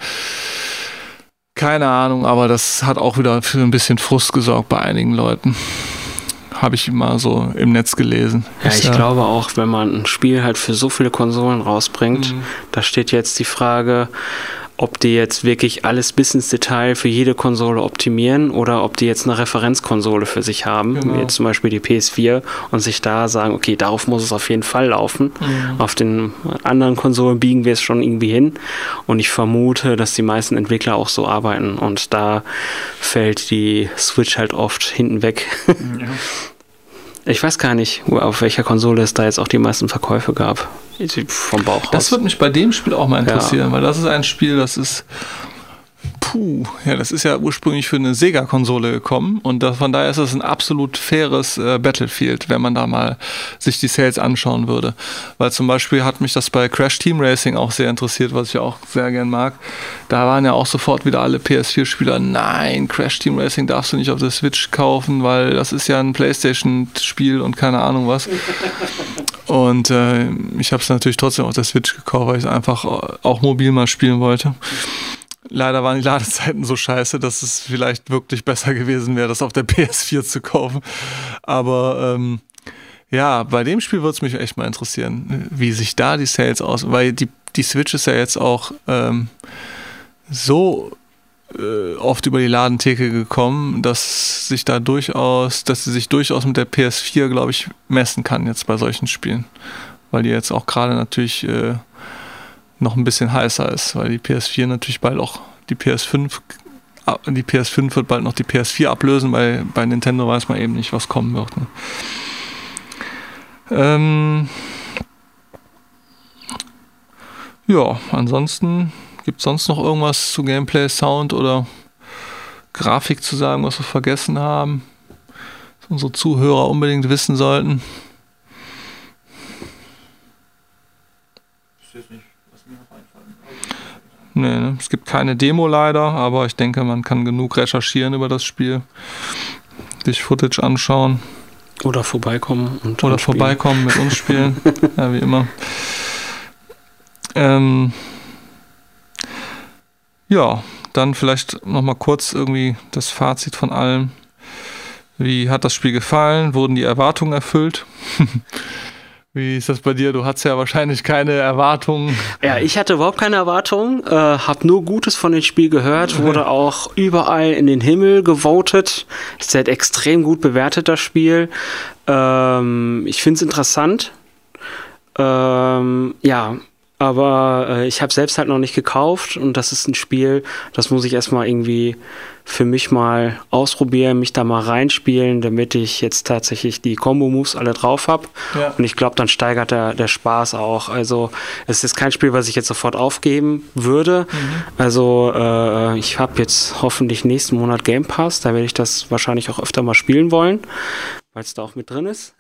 keine Ahnung, aber das hat auch wieder für ein bisschen Frust gesorgt bei einigen Leuten. Habe ich mal so im Netz gelesen. Ja, ich ja glaube auch, wenn man ein Spiel halt für so viele Konsolen rausbringt, mhm. da steht jetzt die Frage, ob die jetzt wirklich alles bis ins Detail für jede Konsole optimieren oder ob die jetzt eine Referenzkonsole für sich haben, genau. wie jetzt zum Beispiel die P S vier und sich da sagen, okay, darauf muss es auf jeden Fall laufen. Mhm. Auf den anderen Konsolen biegen wir es schon irgendwie hin und ich vermute, dass die meisten Entwickler auch so arbeiten und da fällt die Switch halt oft hinten weg. Ja. Ich weiß gar nicht, auf welcher Konsole es da jetzt auch die meisten Verkäufe gab. Vom Bauch aus. Das würde mich bei dem Spiel auch mal interessieren, ja. weil das ist ein Spiel, das ist puh, ja, das ist ja ursprünglich für eine Sega-Konsole gekommen und das, von daher ist es ein absolut faires äh, Battlefield, wenn man da mal sich die Sales anschauen würde. Weil zum Beispiel hat mich das bei Crash Team Racing auch sehr interessiert, was ich auch sehr gern mag. Da waren ja auch sofort wieder alle P S vier Spieler, nein, Crash Team Racing darfst du nicht auf der Switch kaufen, weil das ist ja ein PlayStation-Spiel und keine Ahnung was. Und äh, ich habe es natürlich trotzdem auf der Switch gekauft, weil ich es einfach auch mobil mal spielen wollte. Leider waren die Ladezeiten so scheiße, dass es vielleicht wirklich besser gewesen wäre, das auf der P S vier zu kaufen. Aber ähm, ja, bei dem Spiel würde es mich echt mal interessieren, wie sich da die Sales aus... Weil die, die Switch ist ja jetzt auch ähm, so äh, oft über die Ladentheke gekommen, dass sich da durchaus, dass sie sich durchaus mit der P S vier, glaube ich, messen kann jetzt bei solchen Spielen. Weil die jetzt auch gerade natürlich... Äh, noch ein bisschen heißer ist, weil die P S vier natürlich bald auch die P S fünf, die P S fünf wird bald noch die P S vier ablösen, weil bei Nintendo weiß man eben nicht, was kommen wird. Ne? Ähm ja, ansonsten gibt es sonst noch irgendwas zu Gameplay, Sound oder Grafik zu sagen, was wir vergessen haben, was unsere Zuhörer unbedingt wissen sollten? Ich weiß nicht. Nee, ne? Es gibt keine Demo leider, aber ich denke, man kann genug recherchieren über das Spiel, sich Footage anschauen. Oder vorbeikommen. Und Oder vorbeikommen, mit uns spielen. Ja, wie immer. Ähm, ja, dann vielleicht nochmal kurz irgendwie das Fazit von allem. Wie hat das Spiel gefallen? Wurden die Erwartungen erfüllt? Wie ist das bei dir? Du hattest ja wahrscheinlich keine Erwartungen. Ja, ich hatte überhaupt keine Erwartungen, äh, habe nur Gutes von dem Spiel gehört, wurde auch überall in den Himmel gewotet. Ist halt extrem gut bewertet, das Spiel. Ähm, ich finde es interessant. Ähm, ja, aber äh, ich habe selbst halt noch nicht gekauft und das ist ein Spiel, das muss ich erstmal irgendwie für mich mal ausprobieren, mich da mal reinspielen, damit ich jetzt tatsächlich die Combo-Moves alle drauf habe. Ja. Und ich glaube, dann steigert der, der Spaß auch. Also es ist kein Spiel, was ich jetzt sofort aufgeben würde. Mhm. Also äh, ich habe jetzt hoffentlich nächsten Monat Game Pass, da werde ich das wahrscheinlich auch öfter mal spielen wollen, weil es da auch mit drin ist.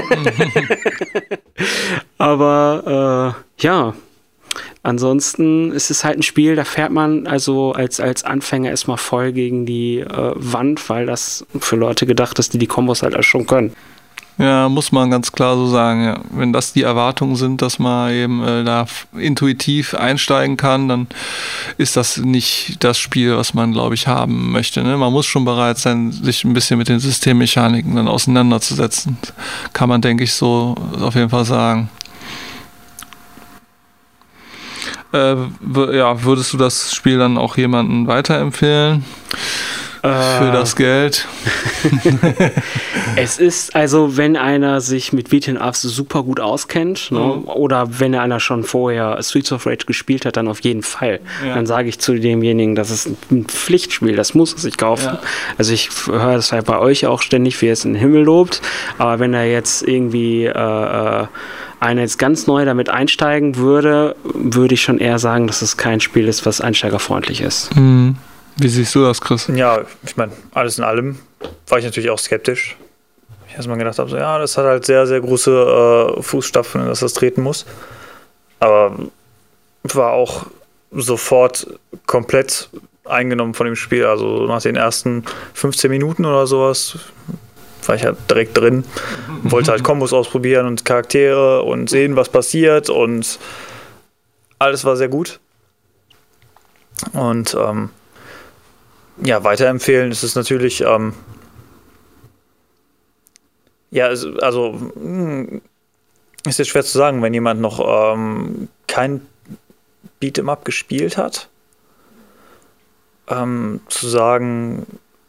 Aber äh, ja, ansonsten ist es halt ein Spiel, da fährt man also als, als Anfänger erstmal voll gegen die äh, Wand, weil das für Leute gedacht ist, die die Kombos halt auch schon können. Ja, muss man ganz klar so sagen, ja. Wenn das die Erwartungen sind, dass man eben äh, da intuitiv einsteigen kann, dann ist das nicht das Spiel, was man, glaube ich, haben möchte. Ne? Man muss schon bereit sein, sich ein bisschen mit den Systemmechaniken dann auseinanderzusetzen. Kann man, denke ich, so auf jeden Fall sagen. Äh, w- ja, würdest du das Spiel dann auch jemandem weiterempfehlen? Für das Geld. Es ist, also wenn einer sich mit Beat'em-Ups super gut auskennt, mhm. ne, oder wenn einer schon vorher Streets of Rage gespielt hat, dann auf jeden Fall. Ja. Dann sage ich zu demjenigen, das ist ein Pflichtspiel, das muss er sich kaufen. Ja. Also ich höre das halt bei euch auch ständig, wie ihr es in den Himmel lobt, aber wenn er jetzt irgendwie äh, einer jetzt ganz neu damit einsteigen würde, würde ich schon eher sagen, dass es kein Spiel ist, was einsteigerfreundlich ist. Mhm. Wie siehst du das, Chris? Ja, ich meine, alles in allem war ich natürlich auch skeptisch. Ich erstmal gedacht habe, so, ja, das hat halt sehr, sehr große äh, Fußstapfen, dass das treten muss. Aber war auch sofort komplett eingenommen von dem Spiel. Also nach den ersten fünfzehn Minuten oder sowas war ich halt direkt drin. Wollte halt Kombos ausprobieren und Charaktere und sehen, was passiert, und alles war sehr gut. Und ähm, ja, weiterempfehlen ist es natürlich, ähm, ja, also ist jetzt schwer zu sagen, wenn jemand noch ähm, kein Beat'em-up gespielt hat, ähm, zu sagen,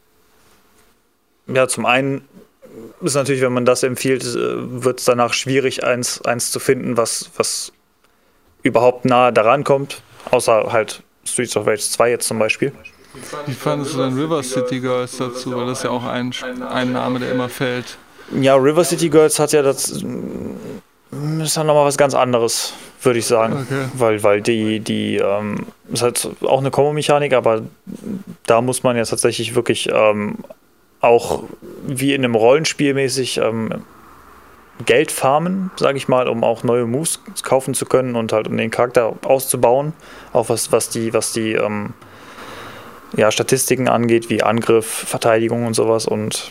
ja, zum einen ist natürlich, wenn man das empfiehlt, wird es danach schwierig, eins, eins zu finden, was, was überhaupt nahe daran kommt, außer halt Streets of Rage zwei jetzt zum Beispiel. Wie fandest du denn River City Girls dazu? Weil das ist ja auch ein, ein Name, der immer fällt. Ja, River City Girls hat ja das, ist dann nochmal was ganz anderes, würde ich sagen. Okay. Weil, weil die, die, ähm, ist halt auch eine Kombo-Mechanik, aber da muss man ja tatsächlich wirklich ähm, auch wie in einem Rollenspiel mäßig ähm, Geld farmen, sage ich mal, um auch neue Moves kaufen zu können und halt um den Charakter auszubauen, auch was, was die, was die ähm, ja, Statistiken angeht, wie Angriff, Verteidigung und sowas, und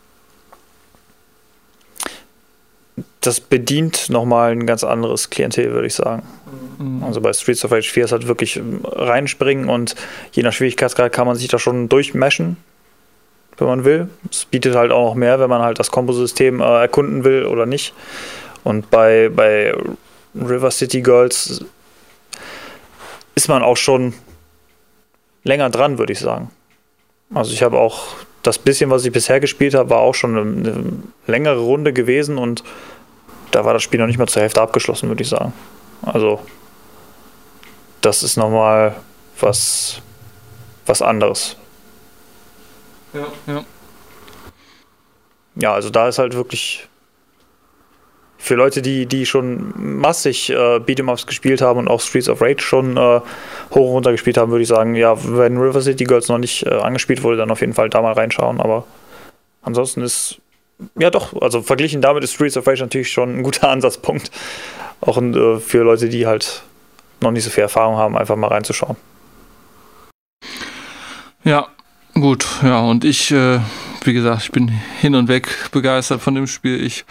das bedient nochmal ein ganz anderes Klientel, würde ich sagen. Mhm. Also bei Streets of Rage vier ist halt wirklich reinspringen, und je nach Schwierigkeitsgrad kann man sich da schon durchmeschen, wenn man will. Es bietet halt auch noch mehr, wenn man halt das Kombosystem äh, erkunden will oder nicht. Und bei, bei River City Girls ist man auch schon länger dran, würde ich sagen. Also ich habe auch das bisschen, was ich bisher gespielt habe, war auch schon eine, eine längere Runde gewesen, und da war das Spiel noch nicht mal zur Hälfte abgeschlossen, würde ich sagen. Also das ist nochmal was, was anderes. Ja, ja. Ja, also da ist halt wirklich für Leute, die, die schon massig äh, Beat'em-Ups gespielt haben und auch Streets of Rage schon äh, hoch und runter gespielt haben, würde ich sagen, ja, wenn River City Girls noch nicht äh, angespielt wurde, dann auf jeden Fall da mal reinschauen. Aber ansonsten ist, ja doch, also verglichen damit ist Streets of Rage natürlich schon ein guter Ansatzpunkt. Auch äh, für Leute, die halt noch nicht so viel Erfahrung haben, einfach mal reinzuschauen. Ja, gut, ja, und ich, äh, wie gesagt, ich bin hin und weg begeistert von dem Spiel. Ich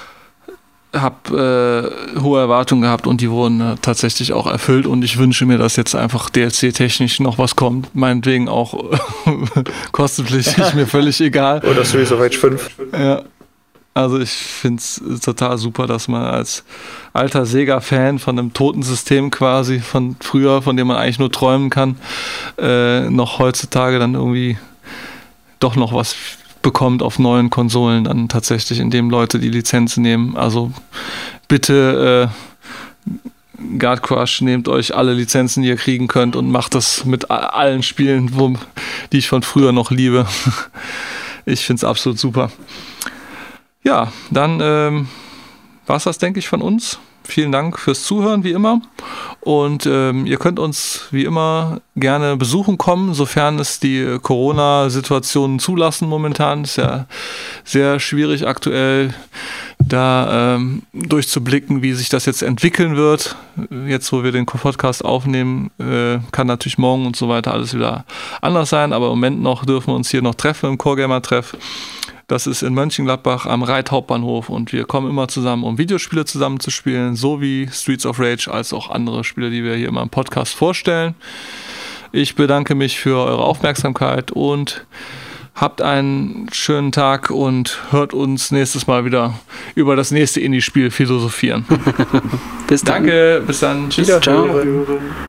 habe äh, hohe Erwartungen gehabt, und die wurden äh, tatsächlich auch erfüllt, und ich wünsche mir, dass jetzt einfach D L C-technisch noch was kommt, meinetwegen auch kostenpflichtig, mir völlig egal. Oder Streets of Rage fünf. Ja, also ich finde es total super, dass man als alter Sega-Fan von einem toten System quasi von früher, von dem man eigentlich nur träumen kann, äh, noch heutzutage dann irgendwie doch noch was bekommt auf neuen Konsolen, dann tatsächlich, indem Leute die Lizenzen nehmen. Also bitte äh, Guard Crush, nehmt euch alle Lizenzen, die ihr kriegen könnt, und macht das mit allen Spielen, wo, die ich von früher noch liebe. Ich finde es absolut super. Ja, dann ähm, war es das, denke ich, von uns. Vielen Dank fürs Zuhören, wie immer. Und ähm, ihr könnt uns wie immer gerne besuchen kommen, sofern es die Corona-Situationen zulassen momentan. Ist ja sehr schwierig aktuell, da ähm, durchzublicken, wie sich das jetzt entwickeln wird. Jetzt, wo wir den Podcast aufnehmen, äh, kann natürlich morgen und so weiter alles wieder anders sein. Aber im Moment noch dürfen wir uns hier noch treffen im Core-Gamer-Treff. Das ist in Mönchengladbach am Reit-Hauptbahnhof, und wir kommen immer zusammen, um Videospiele zusammen zu spielen, so wie Streets of Rage als auch andere Spiele, die wir hier immer im Podcast vorstellen. Ich bedanke mich für eure Aufmerksamkeit und habt einen schönen Tag und hört uns nächstes Mal wieder über das nächste Indie-Spiel philosophieren. Bis dann. Danke, bis dann. Tschüss. Ciao.